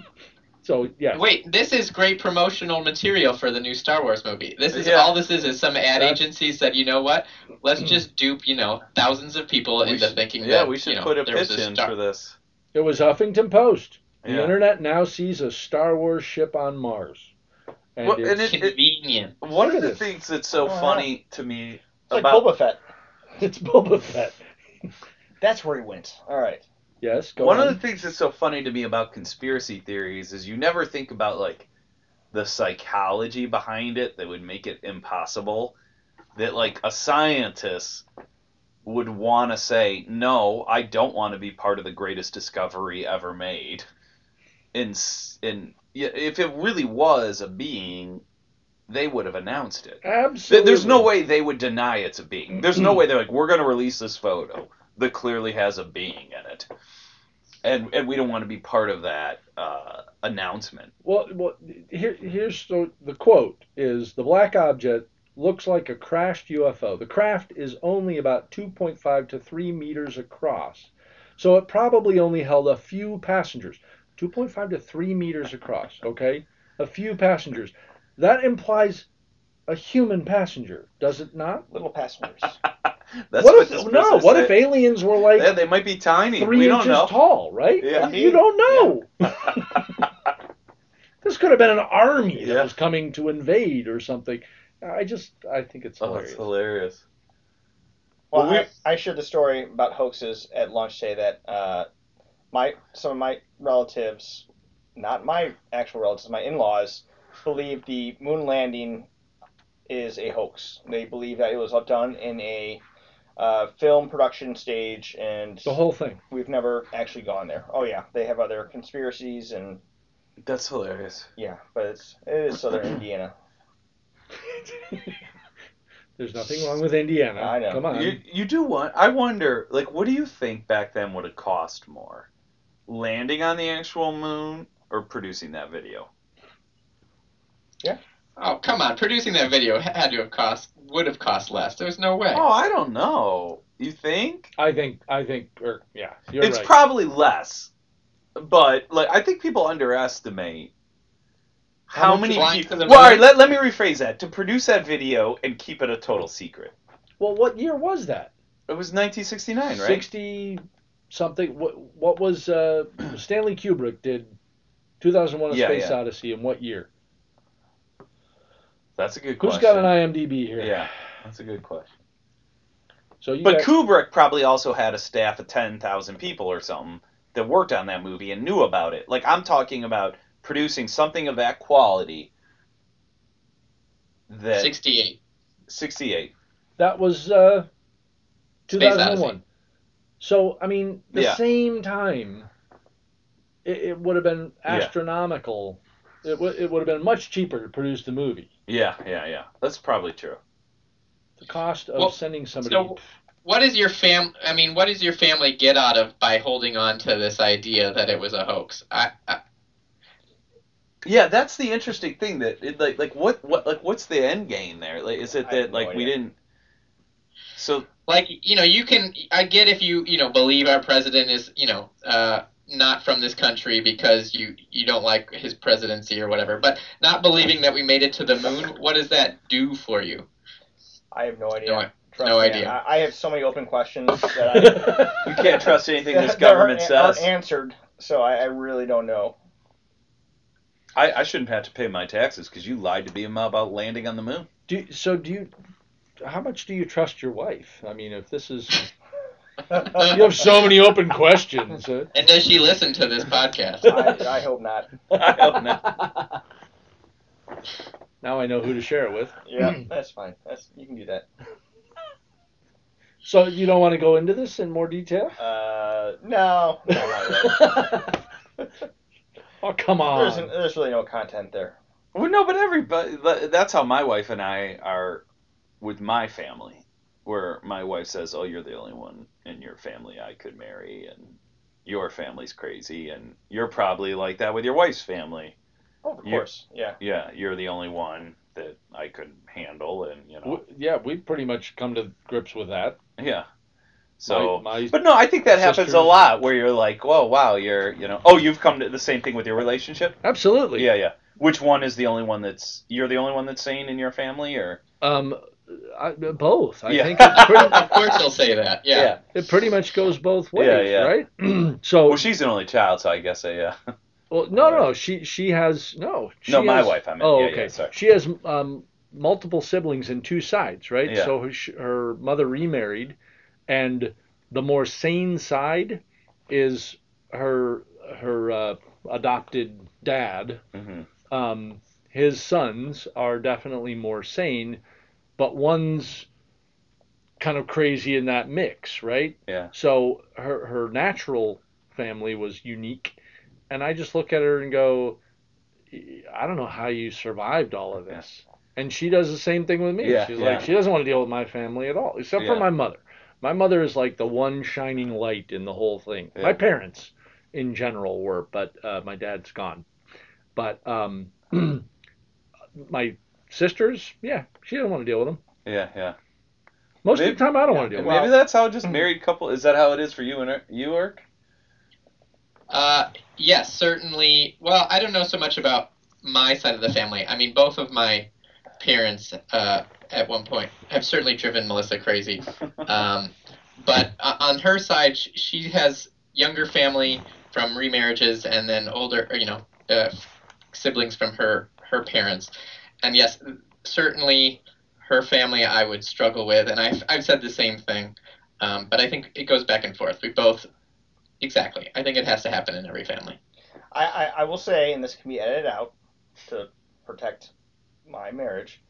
[SPEAKER 3] So yeah.
[SPEAKER 2] Wait, this is great promotional material for the new Star Wars movie. This is
[SPEAKER 5] Yeah.
[SPEAKER 2] all this is is some ad
[SPEAKER 3] That's-
[SPEAKER 2] agency said, you know what? Let's just dupe, you know, thousands of people
[SPEAKER 5] We
[SPEAKER 2] into
[SPEAKER 5] should-
[SPEAKER 2] thinking
[SPEAKER 5] yeah,
[SPEAKER 2] that
[SPEAKER 5] we should
[SPEAKER 2] you know,
[SPEAKER 5] put a
[SPEAKER 2] there was
[SPEAKER 5] pitch
[SPEAKER 2] a
[SPEAKER 5] in
[SPEAKER 2] Star-
[SPEAKER 5] for this.
[SPEAKER 3] It was Huffington Post. The
[SPEAKER 5] Yeah.
[SPEAKER 3] internet now sees a Star Wars ship on Mars. And
[SPEAKER 5] Well,
[SPEAKER 3] it's,
[SPEAKER 5] and it-
[SPEAKER 2] Convenient.
[SPEAKER 5] One
[SPEAKER 3] Look
[SPEAKER 5] of
[SPEAKER 3] at
[SPEAKER 5] the
[SPEAKER 3] this.
[SPEAKER 5] things that's so
[SPEAKER 1] Oh,
[SPEAKER 5] funny to me
[SPEAKER 1] It's like
[SPEAKER 5] about
[SPEAKER 1] Boba Fett.
[SPEAKER 3] it's Boba Fett.
[SPEAKER 1] That's where he went. All right.
[SPEAKER 3] Yes, go
[SPEAKER 5] One
[SPEAKER 3] on.
[SPEAKER 5] of the things that's so funny to me about conspiracy theories is you never think about like the psychology behind it that would make it impossible. That like a scientist would want to say, no, I don't want to be part of the greatest discovery ever made. And, and if it really was a being, they would have announced it.
[SPEAKER 3] Absolutely.
[SPEAKER 5] There's no way they would deny it's a being. There's no way they're like, we're going to release this photo that clearly has a being in it. And and we don't want to be part of that uh, announcement.
[SPEAKER 3] Well, well here, here's the, the quote is, the black object looks like a crashed U F O. The craft is only about two point five to three meters across. So it probably only held a few passengers. two point five to three meters across, okay? A few passengers. That implies a human passenger, does it not?
[SPEAKER 1] Little passengers.
[SPEAKER 5] That's
[SPEAKER 3] what
[SPEAKER 5] what
[SPEAKER 3] if,
[SPEAKER 5] this
[SPEAKER 3] no,
[SPEAKER 5] person
[SPEAKER 3] what
[SPEAKER 5] said.
[SPEAKER 3] if aliens were like
[SPEAKER 5] Yeah, they might be tiny.
[SPEAKER 3] three
[SPEAKER 5] we
[SPEAKER 3] inches
[SPEAKER 5] don't know.
[SPEAKER 3] tall, right?
[SPEAKER 5] Yeah.
[SPEAKER 3] You don't know. This could have been an army that
[SPEAKER 5] Yeah.
[SPEAKER 3] was coming to invade or something. I just, I think it's
[SPEAKER 5] Oh,
[SPEAKER 3] hilarious.
[SPEAKER 5] that's hilarious.
[SPEAKER 1] Well,
[SPEAKER 5] Well, we-
[SPEAKER 1] I, I shared the story about hoaxes at lunch today that uh, my some of my relatives, not my actual relatives, my in-laws, believe the moon landing is a hoax. They believe that it was done in a uh, film production stage, and
[SPEAKER 3] The whole thing.
[SPEAKER 1] we've never actually gone there. Oh yeah, they have other conspiracies, and
[SPEAKER 5] That's hilarious.
[SPEAKER 1] yeah, but it's it is Southern Indiana.
[SPEAKER 3] There's nothing wrong with Indiana.
[SPEAKER 1] I know.
[SPEAKER 3] Come on.
[SPEAKER 5] You you do want. I wonder, like, what do you think back then would have cost more, landing on the actual moon or producing that video?
[SPEAKER 2] Oh, come on. Producing that video had to have cost, would have cost less. There's no way.
[SPEAKER 5] Oh, I don't know. You think?
[SPEAKER 3] I think, I think, or, yeah, you're
[SPEAKER 5] It's
[SPEAKER 3] right.
[SPEAKER 5] probably less, but like I think people underestimate
[SPEAKER 3] How
[SPEAKER 5] how,
[SPEAKER 3] much
[SPEAKER 5] many
[SPEAKER 2] flying
[SPEAKER 5] people.
[SPEAKER 2] to the
[SPEAKER 5] Well, all
[SPEAKER 2] moon?
[SPEAKER 5] right, let, let me rephrase that. To produce that video and keep it a total secret.
[SPEAKER 3] Well, what year was that?
[SPEAKER 5] It was nineteen sixty-nine, right?
[SPEAKER 3] sixty something. What, what was uh, Stanley Kubrick did two thousand one: A
[SPEAKER 5] Yeah,
[SPEAKER 3] Space
[SPEAKER 5] yeah.
[SPEAKER 3] Odyssey in what year?
[SPEAKER 5] That's a good
[SPEAKER 3] Who's
[SPEAKER 5] question.
[SPEAKER 3] got an I M D B here?
[SPEAKER 5] Yeah, that's a good question.
[SPEAKER 3] So you
[SPEAKER 5] But
[SPEAKER 3] got,
[SPEAKER 5] Kubrick probably also had a staff of ten thousand people or something that worked on that movie and knew about it. Like, I'm talking about producing something of that quality. That
[SPEAKER 2] sixty-eight.
[SPEAKER 5] sixty-eight.
[SPEAKER 3] that was uh,
[SPEAKER 2] Space
[SPEAKER 3] two thousand one.
[SPEAKER 2] Odyssey.
[SPEAKER 3] So I mean, the
[SPEAKER 5] Yeah.
[SPEAKER 3] same time, it, it would have been
[SPEAKER 5] Yeah.
[SPEAKER 3] astronomical. It would it would have been much cheaper to produce the movie.
[SPEAKER 5] Yeah, yeah, yeah. That's probably true.
[SPEAKER 3] The cost of
[SPEAKER 2] Well,
[SPEAKER 3] sending somebody.
[SPEAKER 2] So, what is your fam? I mean, what does your family get out of by holding on to this idea that it was a hoax? I, I
[SPEAKER 5] Yeah, that's the interesting thing. That it, like, like what, what, like, what's the end game there? Like, is it
[SPEAKER 1] I have
[SPEAKER 5] that
[SPEAKER 1] no
[SPEAKER 5] like we
[SPEAKER 1] idea.
[SPEAKER 5] didn't? So
[SPEAKER 2] like you know, you can. I get if you you know believe our president is you know uh, not from this country because you you don't like his presidency or whatever. But not believing that we made it to the moon, what does that do for you?
[SPEAKER 1] I have no idea.
[SPEAKER 2] No,
[SPEAKER 1] Trust
[SPEAKER 2] no
[SPEAKER 1] me,
[SPEAKER 2] idea.
[SPEAKER 1] I, I have so many open questions that I
[SPEAKER 5] you can't trust anything this
[SPEAKER 1] that
[SPEAKER 5] government
[SPEAKER 1] aren't, aren't
[SPEAKER 5] says.
[SPEAKER 1] answered. So I, I really don't know.
[SPEAKER 5] I, I shouldn't have to pay my taxes because you lied to me about landing on the moon.
[SPEAKER 3] do you- so do you? How much do you trust your wife? I mean, if this is, you have so many open questions. Uh,
[SPEAKER 2] And does she listen to this podcast?
[SPEAKER 1] I, I hope not.
[SPEAKER 5] I hope not.
[SPEAKER 3] Now I know who to share it with.
[SPEAKER 1] Yeah, that's fine. That's you can do that.
[SPEAKER 3] So you don't want to go into this in more detail?
[SPEAKER 1] Uh, no, no, not really.
[SPEAKER 3] Oh, come on.
[SPEAKER 1] There's, there's really no content there.
[SPEAKER 5] Well, no, but everybody. That's how my wife and I are with my family. Where my wife says, "Oh, you're the only one in your family I could marry, and your family's crazy, and you're probably like that with your wife's family.
[SPEAKER 1] Oh, of
[SPEAKER 5] You-
[SPEAKER 1] course, yeah.
[SPEAKER 5] Yeah, you're the only one that I could handle, and you know,
[SPEAKER 3] W- yeah, we've pretty much come to grips with that.
[SPEAKER 5] yeah." So,
[SPEAKER 3] my, my
[SPEAKER 5] but no, I think that happens
[SPEAKER 3] sister-
[SPEAKER 5] a lot where you're like, "Whoa, wow, you're, you know, oh, you've come to the same thing with your relationship."
[SPEAKER 3] absolutely.
[SPEAKER 5] Yeah, yeah. Which one is the only one that's you're the only one that's sane in your family, or?
[SPEAKER 3] Um, I, both. I
[SPEAKER 5] Yeah.
[SPEAKER 3] think it's pretty,
[SPEAKER 2] Of course he'll say that. Yeah.
[SPEAKER 3] it pretty much goes both ways,
[SPEAKER 5] Yeah, yeah.
[SPEAKER 3] right? so,
[SPEAKER 5] Well, she's an only child, so I guess I, yeah.
[SPEAKER 3] well, no, no, she she has no. She
[SPEAKER 5] No, my
[SPEAKER 3] has-
[SPEAKER 5] wife, I meant.
[SPEAKER 3] Oh,
[SPEAKER 5] Yeah,
[SPEAKER 3] okay.
[SPEAKER 5] yeah, sorry.
[SPEAKER 3] She has um, multiple siblings in two sides, right?
[SPEAKER 5] Yeah.
[SPEAKER 3] So her, sh- her mother remarried, and the more sane side is her her uh, adopted dad.
[SPEAKER 5] Mm-hmm.
[SPEAKER 3] Um, his sons are definitely more sane, but one's kind of crazy in that mix, right?
[SPEAKER 5] Yeah.
[SPEAKER 3] So her her natural family was unique, and I just look at her and go, I don't know how you survived all of this. And she does the same thing with me.
[SPEAKER 5] Yeah,
[SPEAKER 3] She's
[SPEAKER 5] yeah.
[SPEAKER 3] like, she doesn't want to deal with my family at all, except for
[SPEAKER 5] Yeah.
[SPEAKER 3] my mother. My mother is like the one shining light in the whole thing.
[SPEAKER 5] Yeah.
[SPEAKER 3] My parents, in general, were, but uh, my dad's gone. But um, my sisters, yeah, she doesn't want to deal with them.
[SPEAKER 5] Yeah, yeah.
[SPEAKER 3] Most
[SPEAKER 5] Maybe-
[SPEAKER 3] of the time, I don't
[SPEAKER 1] yeah,
[SPEAKER 3] want to deal
[SPEAKER 5] And
[SPEAKER 3] with
[SPEAKER 5] maybe
[SPEAKER 3] them.
[SPEAKER 5] that's how just married couple. Is that how it is for you and Er- you, Eric?
[SPEAKER 2] Uh, yes, certainly. Well, I don't know so much about my side of the family. I mean, both of my parents uh, at one point have certainly driven Melissa crazy. Um, but uh, on her side, sh- she has younger family from remarriages and then older, or, you know, uh, siblings from her, her parents. And yes, certainly her family I would struggle with, and I've, I've said the same thing. Um, but I think it goes back and forth. We both, exactly. I think it has to happen in every family.
[SPEAKER 1] I, I, I will say, and this can be edited out to protect my marriage,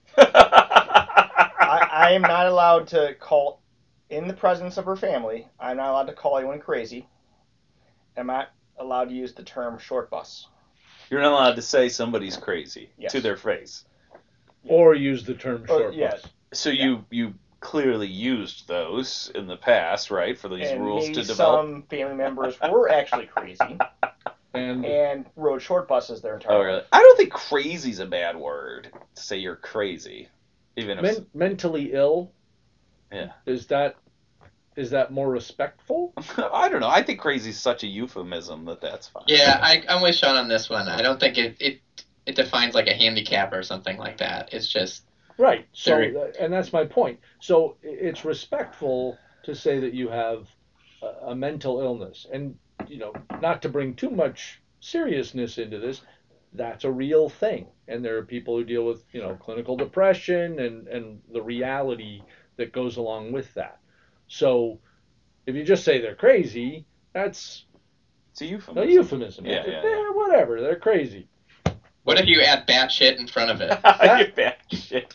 [SPEAKER 1] I, I am not allowed to call, in the presence of her family, I'm not allowed to call anyone crazy. I'm not allowed to use the term short bus.
[SPEAKER 5] You're not allowed to say somebody's crazy
[SPEAKER 1] Yes.
[SPEAKER 5] to their face.
[SPEAKER 3] Or use the term
[SPEAKER 1] Oh,
[SPEAKER 3] short
[SPEAKER 1] yeah.
[SPEAKER 3] bus.
[SPEAKER 5] So you you clearly used those in the past, right? For these
[SPEAKER 1] And
[SPEAKER 5] rules
[SPEAKER 1] maybe
[SPEAKER 5] to develop.
[SPEAKER 1] some family members were actually crazy
[SPEAKER 3] And
[SPEAKER 1] and rode short buses their entire
[SPEAKER 5] Oh,
[SPEAKER 1] life.
[SPEAKER 5] really? I don't think crazy's a bad word to say you're crazy, even if.
[SPEAKER 3] men- mentally ill,
[SPEAKER 5] Yeah.
[SPEAKER 3] is that is that more respectful?
[SPEAKER 5] I don't know. I think crazy's such a euphemism that that's fine.
[SPEAKER 2] Yeah, I, I'm with Sean on this one. I don't think it, it it defines like a handicap or something like that. It's just
[SPEAKER 3] Right. So,
[SPEAKER 2] Very-
[SPEAKER 3] uh, and that's my point. So i- it's respectful to say that you have a, a mental illness, and you know, not to bring too much seriousness into this. That's a real thing, and there are people who deal with you know clinical depression and and the reality that goes along with that. So, if you just say they're crazy, that's
[SPEAKER 5] It's a
[SPEAKER 3] a
[SPEAKER 5] euphemism.
[SPEAKER 3] euphemism.
[SPEAKER 5] Yeah,
[SPEAKER 3] It's just,
[SPEAKER 5] yeah, yeah.
[SPEAKER 3] "Eh, whatever, they're crazy.
[SPEAKER 2] what if you add batshit in front of it?
[SPEAKER 5] You bad shit.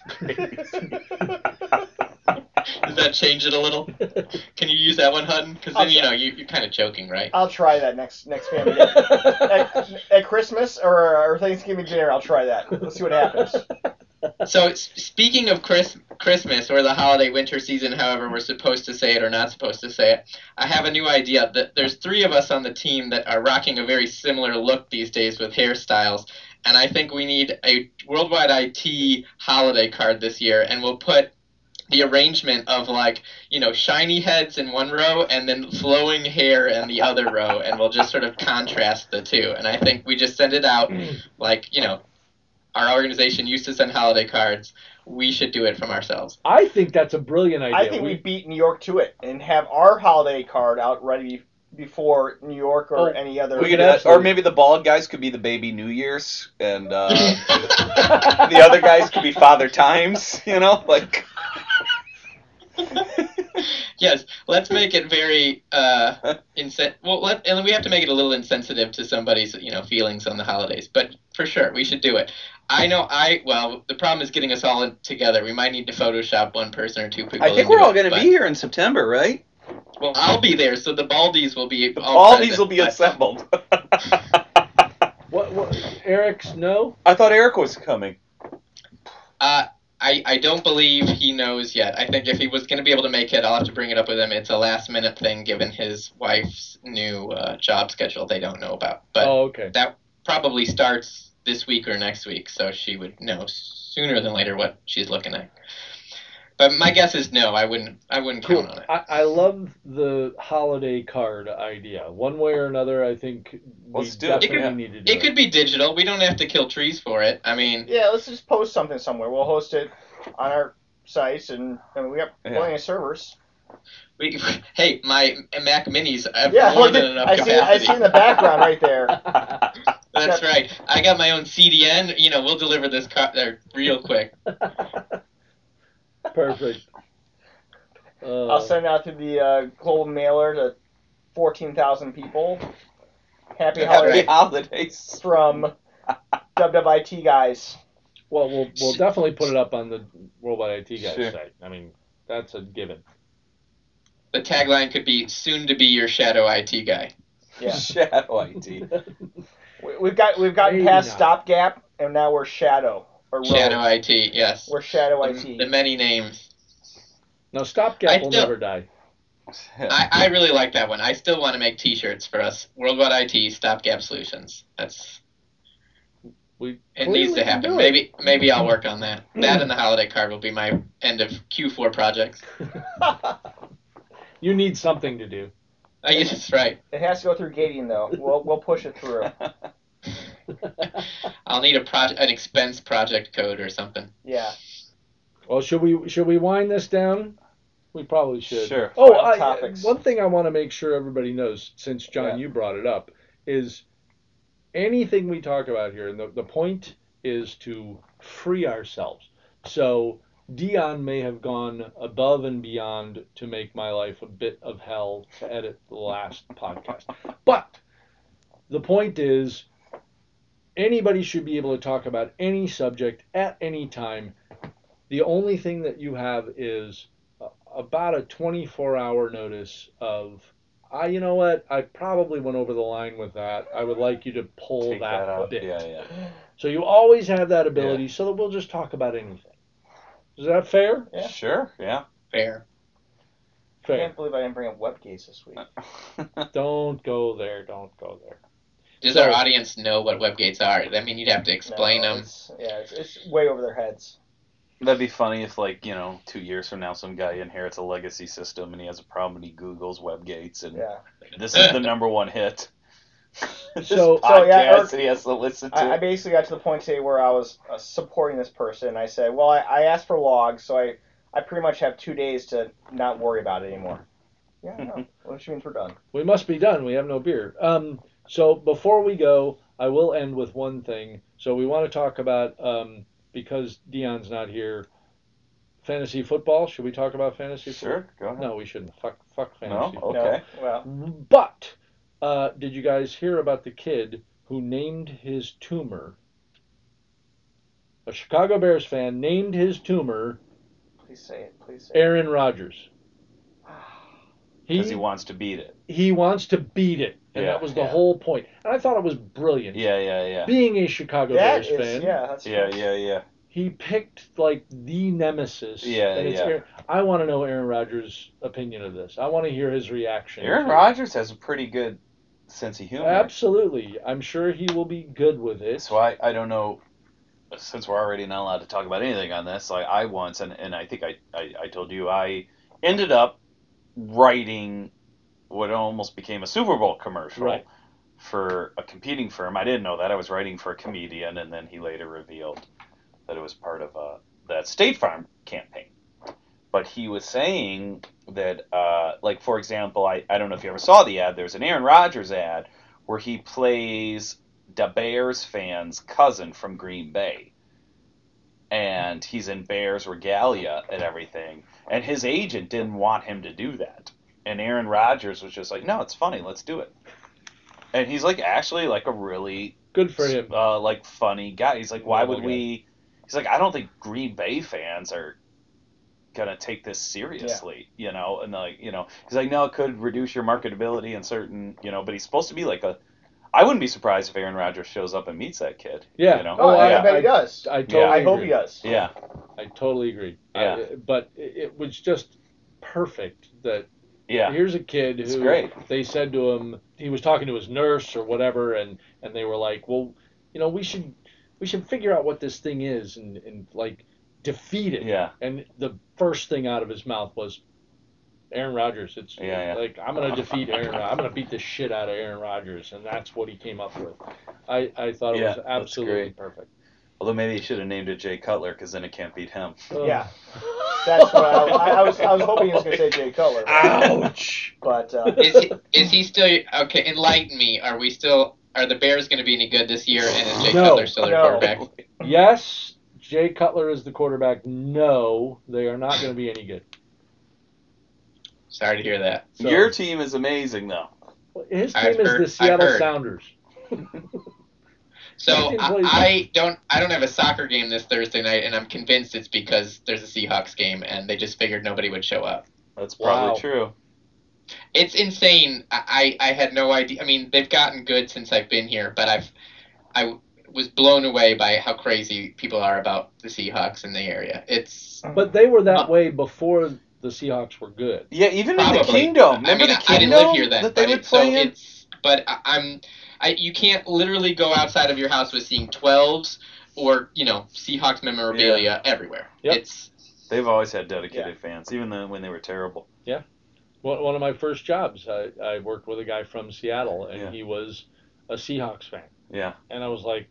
[SPEAKER 2] Does that change it a little? Can you use that one, Hutton? Because then you know you, you're kind of joking, right?
[SPEAKER 1] I'll try that next next family day. at, at Christmas or, or Thanksgiving dinner, I'll try that. Let's see what happens.
[SPEAKER 2] So s- speaking of Chris, Christmas or the holiday winter season, however we're supposed to say it or not supposed to say it, I have a new idea. That there's three of us on the team that are rocking a very similar look these days with hairstyles, and I think we need a Worldwide I T holiday card this year, and we'll put the arrangement of like you know shiny heads in one row and then flowing hair in the other row, and we'll just sort of contrast the two. And I think we just send it out like you know. Our organization used to send holiday cards. We should do it from ourselves.
[SPEAKER 3] I think that's a brilliant idea.
[SPEAKER 1] I think we beat New York to it and have our holiday card out ready before New York or
[SPEAKER 3] Oh,
[SPEAKER 1] any other.
[SPEAKER 5] We could,
[SPEAKER 3] could
[SPEAKER 5] add, or
[SPEAKER 3] absolutely-
[SPEAKER 5] maybe the bald guys could be the baby New Year's, and uh, the other guys could be Father Times. You know, like.
[SPEAKER 2] Yes, let's make it very uh, insen- well. Let and we have to make it a little insensitive to somebody's you know feelings on the holidays. But for sure, we should do it. I know. I well, the problem is getting us all in, together. We might need to Photoshop one person or two people.
[SPEAKER 5] I think
[SPEAKER 2] into
[SPEAKER 5] we're all
[SPEAKER 2] it,
[SPEAKER 5] going to
[SPEAKER 2] but-
[SPEAKER 5] be here in September, right?
[SPEAKER 2] Well, I'll be there, so the Baldies will be.
[SPEAKER 5] The
[SPEAKER 2] all
[SPEAKER 5] Baldies
[SPEAKER 2] present,
[SPEAKER 5] will be
[SPEAKER 2] but-
[SPEAKER 5] assembled.
[SPEAKER 3] What, what Eric's no?
[SPEAKER 5] I thought Eric was coming.
[SPEAKER 2] Uh, I, I don't believe he knows yet. I think if he was going to be able to make it, I'll have to bring it up with him. It's a last minute thing given his wife's new uh, job schedule they don't know about. But
[SPEAKER 3] Oh, okay.
[SPEAKER 2] that probably starts this week or next week, so she would know sooner than later what she's looking at. But my guess is no. I wouldn't. I wouldn't
[SPEAKER 3] Cool.
[SPEAKER 2] count on it.
[SPEAKER 3] I, I love the holiday card idea. One way or another, I think we
[SPEAKER 5] Let's do it.
[SPEAKER 3] definitely
[SPEAKER 2] It could-
[SPEAKER 3] need to do
[SPEAKER 2] It could be digital. We don't have to kill trees for it. I mean,
[SPEAKER 1] Yeah, let's just post something somewhere. We'll host it on our sites, and I mean, we got
[SPEAKER 5] Yeah.
[SPEAKER 1] plenty of servers.
[SPEAKER 2] we, hey, my Mac Minis have
[SPEAKER 1] Yeah,
[SPEAKER 2] more
[SPEAKER 1] look
[SPEAKER 2] than
[SPEAKER 1] at,
[SPEAKER 2] enough
[SPEAKER 1] I see. I
[SPEAKER 2] capacity.
[SPEAKER 1] see in the background right there.
[SPEAKER 2] That's right. I got my own C D N. You know, we'll deliver this car there real quick.
[SPEAKER 3] Perfect. Uh,
[SPEAKER 1] I'll send it out through the uh, global mailer to fourteen thousand people. Happy
[SPEAKER 2] That's
[SPEAKER 1] holidays
[SPEAKER 5] Happy holidays.
[SPEAKER 1] from W W I T guys.
[SPEAKER 3] Well, we'll we'll definitely put it up on the Worldwide I T Guys
[SPEAKER 5] Sure.
[SPEAKER 3] site. I mean, that's a given.
[SPEAKER 2] The tagline could be "Soon to be your shadow I T guy."
[SPEAKER 1] Yeah,
[SPEAKER 5] Shadow I T.
[SPEAKER 1] we, we've got we've gotten
[SPEAKER 3] Maybe
[SPEAKER 1] past
[SPEAKER 3] not.
[SPEAKER 1] stopgap, and now we're shadow or rogue.
[SPEAKER 2] Shadow I T, yes.
[SPEAKER 1] We're shadow I
[SPEAKER 2] The,
[SPEAKER 1] T.
[SPEAKER 2] the many names.
[SPEAKER 3] Now, Stopgap
[SPEAKER 2] I
[SPEAKER 3] will
[SPEAKER 2] still-
[SPEAKER 3] never die.
[SPEAKER 2] I, I really like that one. I still want to make T-shirts for us. Worldwide I T Stopgap Solutions. That's
[SPEAKER 3] We
[SPEAKER 2] it needs
[SPEAKER 3] clearly
[SPEAKER 2] to
[SPEAKER 3] can
[SPEAKER 2] happen.
[SPEAKER 3] do it.
[SPEAKER 2] Maybe maybe I'll work on that. That and the holiday card will be my end of Q four project.
[SPEAKER 3] You need something to do.
[SPEAKER 2] I guess that's right.
[SPEAKER 1] It has to go through gating though. We'll we'll push it through.
[SPEAKER 2] I'll need a project, an expense project code or something.
[SPEAKER 1] Yeah.
[SPEAKER 3] Well, should we should we wind this down? We probably should.
[SPEAKER 5] Sure.
[SPEAKER 3] Oh,
[SPEAKER 1] Final
[SPEAKER 3] I,
[SPEAKER 1] topics.
[SPEAKER 3] one thing I want to make sure everybody knows, since John,
[SPEAKER 1] Yeah.
[SPEAKER 3] you brought it up, is anything we talk about here, and the, the point is to free ourselves. So Dion may have gone above and beyond to make my life a bit of hell to edit the last podcast. But the point is, anybody should be able to talk about any subject at any time. The only thing that you have is uh, about a twenty-four hour notice of, I, you know what, I probably went over the line with that. I would like you to pull
[SPEAKER 5] Take
[SPEAKER 3] that,
[SPEAKER 5] that out.
[SPEAKER 3] bit.
[SPEAKER 5] Yeah, yeah.
[SPEAKER 3] So you always have that ability, so that we'll just talk about anything. Is that fair?
[SPEAKER 1] Yeah.
[SPEAKER 5] Sure, yeah.
[SPEAKER 2] Fair.
[SPEAKER 1] I
[SPEAKER 3] Fair.
[SPEAKER 1] can't believe I didn't bring up Webgates this week.
[SPEAKER 3] Don't go there. Don't go there.
[SPEAKER 2] Does
[SPEAKER 3] So-
[SPEAKER 2] our audience know what webgates are? I mean, you'd have to explain
[SPEAKER 1] No,
[SPEAKER 2] them.
[SPEAKER 1] it's- yeah, it's, it's way over their heads.
[SPEAKER 5] That'd be funny if, like, you know, two years from now, some guy inherits a legacy system and he has a problem and he Googles Webgates and
[SPEAKER 1] Yeah.
[SPEAKER 5] this is the number one hit. This
[SPEAKER 3] So-
[SPEAKER 5] podcast
[SPEAKER 1] So, yeah, Eric-
[SPEAKER 5] that he has to listen to.
[SPEAKER 1] I, I basically got to the point today where I was uh, supporting this person. I said, well, I, I asked for logs, so I, I pretty much have two days to not worry about it anymore. Yeah, no, which means we're done.
[SPEAKER 3] We must be done. We have no beer. Um, so before we go, I will end with one thing. So we want to talk about, um, because Dion's not here, fantasy football. Should we talk about fantasy
[SPEAKER 5] Sure, go
[SPEAKER 3] football?
[SPEAKER 5] ahead.
[SPEAKER 3] No, we shouldn't. Fuck, fuck
[SPEAKER 5] No?
[SPEAKER 3] fantasy football.
[SPEAKER 5] Okay.
[SPEAKER 1] No, well,
[SPEAKER 3] But uh, did you guys hear about the kid who named his tumor? A Chicago Bears fan named his tumor
[SPEAKER 1] please say it. Please say it.
[SPEAKER 3] Aaron Rodgers.
[SPEAKER 5] Because
[SPEAKER 3] He
[SPEAKER 5] he wants to beat it.
[SPEAKER 3] he wants to beat it, and
[SPEAKER 5] Yeah,
[SPEAKER 3] that was the
[SPEAKER 5] yeah.
[SPEAKER 3] whole point. And I thought it was brilliant.
[SPEAKER 5] Yeah, yeah, yeah.
[SPEAKER 3] Being a Chicago
[SPEAKER 1] That
[SPEAKER 3] Bears
[SPEAKER 1] is,
[SPEAKER 3] fan,
[SPEAKER 1] yeah, that's
[SPEAKER 5] Yeah,
[SPEAKER 1] true.
[SPEAKER 5] yeah, yeah.
[SPEAKER 3] he picked like the nemesis.
[SPEAKER 5] Yeah,
[SPEAKER 3] and it's
[SPEAKER 5] yeah.
[SPEAKER 3] Aaron, I want to know Aaron Rodgers' opinion of this. I want to hear his reaction.
[SPEAKER 5] Aaron
[SPEAKER 3] to it.
[SPEAKER 5] Rodgers has a pretty good sense of humor.
[SPEAKER 3] Absolutely, I'm sure he will be good with it.
[SPEAKER 5] So I, I don't know, since we're already not allowed to talk about anything on this, like I once, and, and I think I, I, I told you, I ended up writing what almost became a Super Bowl commercial
[SPEAKER 3] Right.
[SPEAKER 5] for a competing firm. I didn't know that. I was writing for a comedian, and then he later revealed that it was part of a, that State Farm campaign. But he was saying that, uh, like, for example, I, I don't know if you ever saw the ad. There's an Aaron Rodgers ad where he plays the Bears fan's cousin from Green Bay. And he's in Bears regalia and everything. And his agent didn't want him to do that. And Aaron Rodgers was just like, no, it's funny. Let's do it. And he's, like, actually, like, a really,
[SPEAKER 3] Good for him.
[SPEAKER 5] uh, like, funny guy. He's like, why
[SPEAKER 3] Normal
[SPEAKER 5] would
[SPEAKER 3] guy.
[SPEAKER 5] we... He's like, I don't think Green Bay fans are gonna take this seriously, you know, and like, you know, he's like, no, it could reduce your marketability in certain, you know, but he's supposed to be like a, I wouldn't be surprised if Aaron Rodgers shows up and meets that kid.
[SPEAKER 3] Yeah.
[SPEAKER 5] You know?
[SPEAKER 1] Oh, I,
[SPEAKER 3] yeah,
[SPEAKER 1] I bet
[SPEAKER 3] I-
[SPEAKER 1] he does.
[SPEAKER 3] I totally
[SPEAKER 5] Yeah,
[SPEAKER 1] I hope
[SPEAKER 3] agree.
[SPEAKER 1] he does.
[SPEAKER 5] Yeah.
[SPEAKER 3] I totally agree.
[SPEAKER 5] Yeah.
[SPEAKER 3] I- but it, it was just perfect that
[SPEAKER 5] Yeah.
[SPEAKER 3] here's a kid
[SPEAKER 5] It's
[SPEAKER 3] who
[SPEAKER 5] great.
[SPEAKER 3] they said to him, he was talking to his nurse or whatever, and, and they were like, well, you know, we should we should figure out what this thing is and, and like defeat it.
[SPEAKER 5] Yeah.
[SPEAKER 3] And the first thing out of his mouth was Aaron Rodgers. It's
[SPEAKER 5] Yeah, yeah.
[SPEAKER 3] like, I'm going to defeat Aaron Rodgers. I'm going to beat the shit out of Aaron Rodgers. And that's what he came up with. I, I thought it
[SPEAKER 5] Yeah,
[SPEAKER 3] was
[SPEAKER 5] that's
[SPEAKER 3] absolutely
[SPEAKER 5] great.
[SPEAKER 3] perfect.
[SPEAKER 5] Although maybe he should have named it Jay Cutler, because then it can't beat him.
[SPEAKER 3] Ugh.
[SPEAKER 1] Yeah. That's what I, I, I was. I was hoping he was going to say Jay Cutler.
[SPEAKER 3] Ouch.
[SPEAKER 1] But uh,
[SPEAKER 2] Is he, is he still okay? Enlighten me. Are we still? Are the Bears going to be any good this year? And is Jay
[SPEAKER 3] No.
[SPEAKER 2] Cutler still their
[SPEAKER 1] No.
[SPEAKER 2] quarterback?
[SPEAKER 3] Yes, Jay Cutler is the quarterback. No, they are not going to be any good.
[SPEAKER 2] Sorry to hear that.
[SPEAKER 3] So-
[SPEAKER 5] Your team is amazing, though.
[SPEAKER 3] His team
[SPEAKER 2] I've
[SPEAKER 3] is
[SPEAKER 2] heard-
[SPEAKER 3] the Seattle
[SPEAKER 2] I've heard.
[SPEAKER 3] Sounders.
[SPEAKER 2] So
[SPEAKER 3] That team
[SPEAKER 2] I,
[SPEAKER 3] plays-
[SPEAKER 2] I don't I don't have a soccer game this Thursday night, and I'm convinced it's because there's a Seahawks game, and they just figured nobody would show up.
[SPEAKER 5] That's probably
[SPEAKER 3] Wow.
[SPEAKER 5] true.
[SPEAKER 2] It's insane. I, I had no idea. I mean, they've gotten good since I've been here, but I've I was blown away by how crazy people are about the Seahawks in the area. It's
[SPEAKER 3] But they were that
[SPEAKER 2] Uh,
[SPEAKER 3] way before the Seahawks were good.
[SPEAKER 5] Yeah, even in the
[SPEAKER 2] Probably.
[SPEAKER 5] Kingdom.
[SPEAKER 2] I
[SPEAKER 5] Remember
[SPEAKER 2] mean,
[SPEAKER 5] the
[SPEAKER 2] I
[SPEAKER 5] Kingdom
[SPEAKER 2] didn't live here then,
[SPEAKER 5] that they
[SPEAKER 2] but
[SPEAKER 5] would
[SPEAKER 2] it, so
[SPEAKER 5] play in?
[SPEAKER 2] it's. But I, I'm, I you can't literally go outside of your house with seeing twelves or you know Seahawks memorabilia everywhere.
[SPEAKER 3] Yep.
[SPEAKER 2] It's
[SPEAKER 5] They've always had dedicated fans, even then when they were terrible.
[SPEAKER 3] One one of my first jobs, I, I worked with a guy from Seattle, and
[SPEAKER 5] Yeah.
[SPEAKER 3] he was a Seahawks fan.
[SPEAKER 5] Yeah.
[SPEAKER 3] And I was like,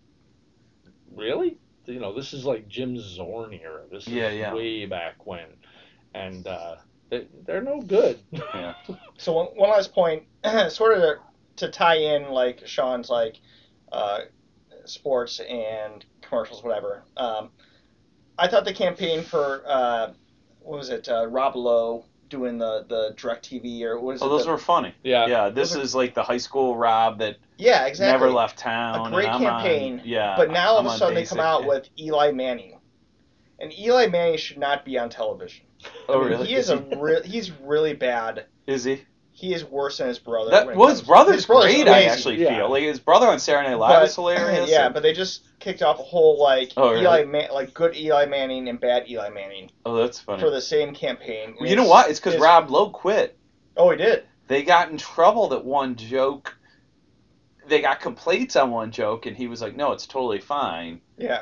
[SPEAKER 3] really? You know, this is like Jim Zorn era. This is
[SPEAKER 5] Yeah, yeah.
[SPEAKER 3] way back when. And uh, they, they're no good.
[SPEAKER 5] Yeah.
[SPEAKER 1] So one, one last point, sort of to, to tie in like Sean's like uh, sports and commercials, whatever. Um, I thought the campaign for uh, what was it, uh, Rob Lowe doing the the DirecTV or what is
[SPEAKER 5] Oh,
[SPEAKER 1] it?
[SPEAKER 5] those
[SPEAKER 1] the,
[SPEAKER 5] were funny.
[SPEAKER 3] Yeah.
[SPEAKER 5] Yeah, this
[SPEAKER 1] Those are-
[SPEAKER 5] is like the high school Rob that
[SPEAKER 1] yeah, exactly.
[SPEAKER 5] never left town.
[SPEAKER 1] A great
[SPEAKER 5] and I'm
[SPEAKER 1] campaign,
[SPEAKER 5] On, yeah.
[SPEAKER 1] But now all
[SPEAKER 5] I'm
[SPEAKER 1] of a
[SPEAKER 5] on
[SPEAKER 1] sudden they
[SPEAKER 5] basic.
[SPEAKER 1] come out with Eli Manning, and Eli Manning should not be on television.
[SPEAKER 5] Oh,
[SPEAKER 1] I mean,
[SPEAKER 5] really?
[SPEAKER 1] He is a re- he's really bad.
[SPEAKER 5] Is he?
[SPEAKER 1] He is worse than his brother.
[SPEAKER 5] That
[SPEAKER 1] when it
[SPEAKER 5] well, his
[SPEAKER 1] comes-
[SPEAKER 5] brother's
[SPEAKER 1] his brother's
[SPEAKER 5] great. I
[SPEAKER 1] amazing.
[SPEAKER 5] actually
[SPEAKER 3] Yeah.
[SPEAKER 5] feel like his brother on Saturday Night Live
[SPEAKER 1] But-
[SPEAKER 5] is hilarious.
[SPEAKER 1] Yeah,
[SPEAKER 5] and-
[SPEAKER 1] but they just kicked off a whole like
[SPEAKER 5] Oh, really?
[SPEAKER 1] Eli Man- like good Eli Manning and bad Eli Manning
[SPEAKER 5] oh, that's funny.
[SPEAKER 1] for the same campaign.
[SPEAKER 5] you know what? It's because
[SPEAKER 1] it's-
[SPEAKER 5] Rob Lowe quit.
[SPEAKER 1] Oh, he did.
[SPEAKER 5] They got in trouble that one joke. They got complaints on one joke, and he was like, "No, it's totally fine."
[SPEAKER 1] Yeah.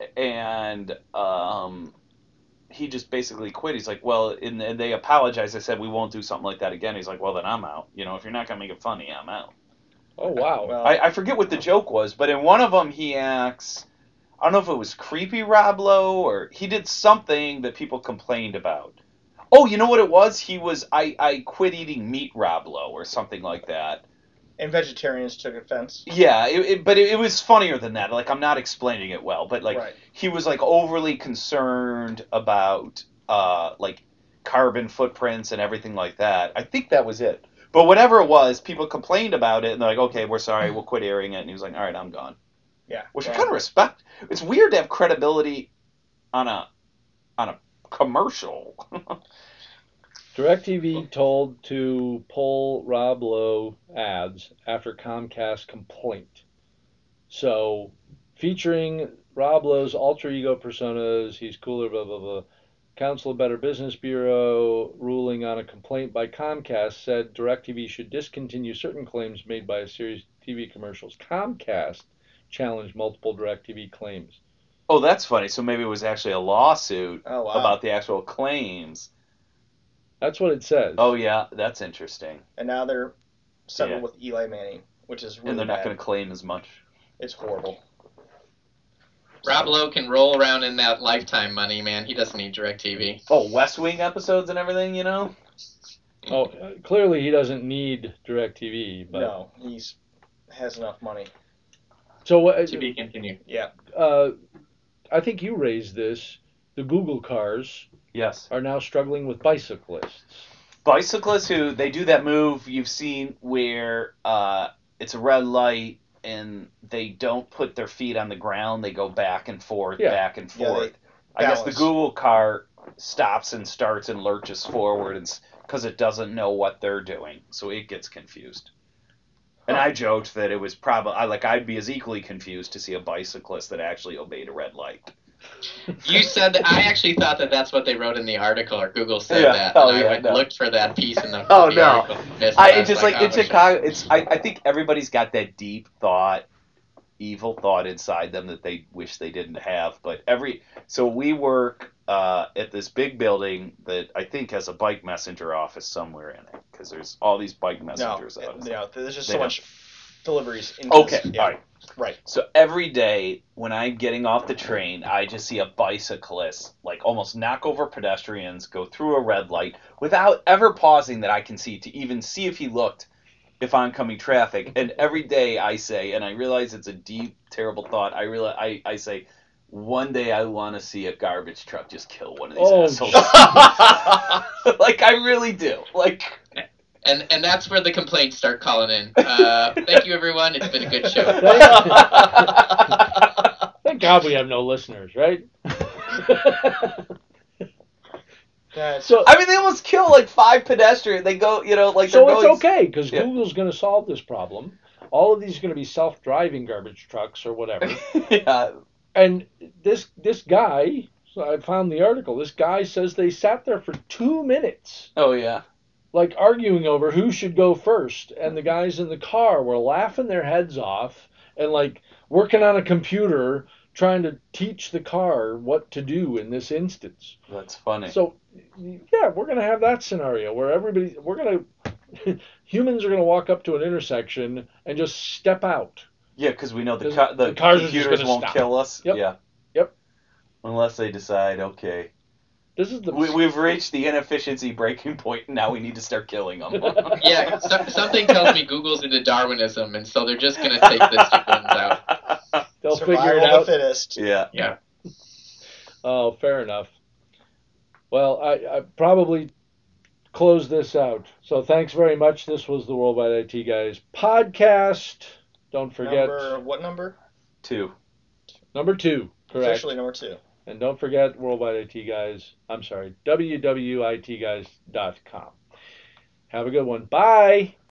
[SPEAKER 5] And um, he just basically quit. He's like, "Well," and, and they apologized. They said, "We won't do something like that again." He's like, "Well, then I'm out. You know, if you're not gonna make it funny, I'm out."
[SPEAKER 3] Oh, wow.
[SPEAKER 1] Well,
[SPEAKER 5] I, I forget what the joke was, but in one of them he acts. I don't know if it was creepy Rob Lowe or he did something that people complained about. Oh, you know what it was? He was I, I quit eating meat Rob Lowe or something like that.
[SPEAKER 1] and vegetarians took offense.
[SPEAKER 5] Yeah, it, it, but it, it was funnier than that. Like I'm not explaining it well, but like
[SPEAKER 1] Right.
[SPEAKER 5] he was like overly concerned about uh like carbon footprints and everything like that. I think that was it. But whatever it was, people complained about it and they're like, okay, we're sorry, we'll quit airing it. And he was like, all right, I'm gone.
[SPEAKER 1] Yeah.
[SPEAKER 5] Which I
[SPEAKER 1] well,
[SPEAKER 5] kind of respect. It's weird to have credibility on a on a commercial.
[SPEAKER 3] DirecTV told to pull Rob Lowe ads after Comcast complaint. So, featuring Rob Lowe's alter ego personas, he's cooler, blah, blah, blah. Council of Better Business Bureau ruling on a complaint by Comcast said DirecTV should discontinue certain claims made by a series of T V commercials. Comcast challenged multiple DirecTV claims.
[SPEAKER 5] Oh, that's funny. So maybe it was actually a lawsuit
[SPEAKER 1] Oh, wow.
[SPEAKER 5] about the actual claims.
[SPEAKER 3] That's what it says.
[SPEAKER 5] Oh yeah, that's interesting.
[SPEAKER 1] And now they're settled
[SPEAKER 5] Yeah.
[SPEAKER 1] with Eli Manning, which is really
[SPEAKER 5] And they're not
[SPEAKER 1] bad.
[SPEAKER 5] going to claim as much.
[SPEAKER 1] It's horrible.
[SPEAKER 2] Rob Lowe can roll around in that Lifetime money, man. He doesn't need DirecTV.
[SPEAKER 5] Oh, West Wing episodes and everything, you know?
[SPEAKER 3] Oh, uh, clearly he doesn't need DirecTV. But,
[SPEAKER 1] No, he's has enough money.
[SPEAKER 3] So, uh,
[SPEAKER 2] To be continued.
[SPEAKER 1] Yeah.
[SPEAKER 3] uh, I think you raised this. The Google cars
[SPEAKER 5] Yes.
[SPEAKER 3] are now struggling with bicyclists.
[SPEAKER 5] Bicyclists who, they do that move you've seen where uh, it's a red light and they don't put their feet on the ground. They go back and forth,
[SPEAKER 3] Yeah.
[SPEAKER 5] back and
[SPEAKER 1] Yeah, they
[SPEAKER 5] forth. I guess the
[SPEAKER 1] balance.
[SPEAKER 5] Google car stops and starts and lurches forward because it doesn't know what they're doing. So it gets confused. And I joked that it was probably, I like, I'd be as equally confused to see a bicyclist that actually obeyed a red light.
[SPEAKER 2] You said that. I actually thought that that's what they wrote in the article, or Google said
[SPEAKER 5] Yeah.
[SPEAKER 2] that.
[SPEAKER 5] Oh,
[SPEAKER 2] and I
[SPEAKER 5] yeah,
[SPEAKER 2] went,
[SPEAKER 5] no.
[SPEAKER 2] looked for that piece in the,
[SPEAKER 5] Oh,
[SPEAKER 2] the
[SPEAKER 5] no.
[SPEAKER 2] article. Missed
[SPEAKER 5] I
[SPEAKER 2] it.
[SPEAKER 5] it's just like,
[SPEAKER 2] oh,
[SPEAKER 5] in
[SPEAKER 2] shit.
[SPEAKER 5] Chicago. It's I, I think everybody's got that deep thought, evil thought inside them that they wish they didn't have. But every so we work uh, at this big building that I think has a bike messenger office somewhere in it because there's all these bike
[SPEAKER 1] No,
[SPEAKER 5] messengers out.
[SPEAKER 1] it- no, there's just
[SPEAKER 5] They
[SPEAKER 1] so
[SPEAKER 5] don't.
[SPEAKER 1] much deliveries. Into
[SPEAKER 5] Okay,
[SPEAKER 1] this. Yeah.
[SPEAKER 5] all right.
[SPEAKER 1] Right.
[SPEAKER 5] So every day when I'm getting off the train, I just see a bicyclist like almost knock over pedestrians, go through a red light without ever pausing that I can see to even see if he looked if oncoming traffic. And every day I say, and I realize it's a deep, terrible thought. I realize I, I say, one day I want to see a garbage truck just kill one of these
[SPEAKER 3] Oh,
[SPEAKER 5] assholes. Like, I really do. Like,
[SPEAKER 2] And and that's where the complaints start calling in. Uh, thank you, everyone. It's been a good show.
[SPEAKER 3] Thank God we have no listeners, right?
[SPEAKER 1] That's-
[SPEAKER 3] so
[SPEAKER 5] I mean, they almost kill like five pedestrians. They go, you know, like
[SPEAKER 3] so
[SPEAKER 5] they're
[SPEAKER 3] it's
[SPEAKER 5] going.
[SPEAKER 3] okay because
[SPEAKER 5] Yeah.
[SPEAKER 3] Google's going to solve this problem. All of these are going to be self-driving garbage trucks or whatever.
[SPEAKER 5] Yeah.
[SPEAKER 3] And this this guy, so I found the article. This guy says they sat there for two minutes,
[SPEAKER 5] Oh yeah.
[SPEAKER 3] like arguing over who should go first, and the guys in the car were laughing their heads off and like working on a computer trying to teach the car what to do in this instance.
[SPEAKER 5] That's funny.
[SPEAKER 3] So, yeah, we're going to have that scenario where everybody, we're going to, humans are going to walk up to an intersection and just step out.
[SPEAKER 5] Yeah, because we know the,
[SPEAKER 3] The-
[SPEAKER 5] ca- the,
[SPEAKER 3] the cars are just
[SPEAKER 5] computers
[SPEAKER 3] gonna
[SPEAKER 5] won't
[SPEAKER 3] stop.
[SPEAKER 5] kill us.
[SPEAKER 3] Yep.
[SPEAKER 5] Yeah.
[SPEAKER 3] Yep.
[SPEAKER 5] Unless they decide, okay,
[SPEAKER 3] This is the
[SPEAKER 5] we, we've reached the inefficiency breaking point, and now we need to start killing them.
[SPEAKER 2] Yeah, so, something tells me Google's into Darwinism, and so they're just going to take the stupid ones out.
[SPEAKER 3] they'll
[SPEAKER 1] Survival
[SPEAKER 3] figure it
[SPEAKER 1] of
[SPEAKER 3] out.
[SPEAKER 1] the fittest.
[SPEAKER 5] Yeah.
[SPEAKER 2] Yeah.
[SPEAKER 3] Oh, fair enough. Well, I, I probably close this out. So thanks very much. This was the Worldwide I T Guys podcast. Don't forget
[SPEAKER 1] Number, what number?
[SPEAKER 5] Two.
[SPEAKER 3] number two, correct?
[SPEAKER 1] Officially number two.
[SPEAKER 3] And don't forget Worldwide I T Guys. I'm sorry, W W I T guys dot com. Have a good one. Bye.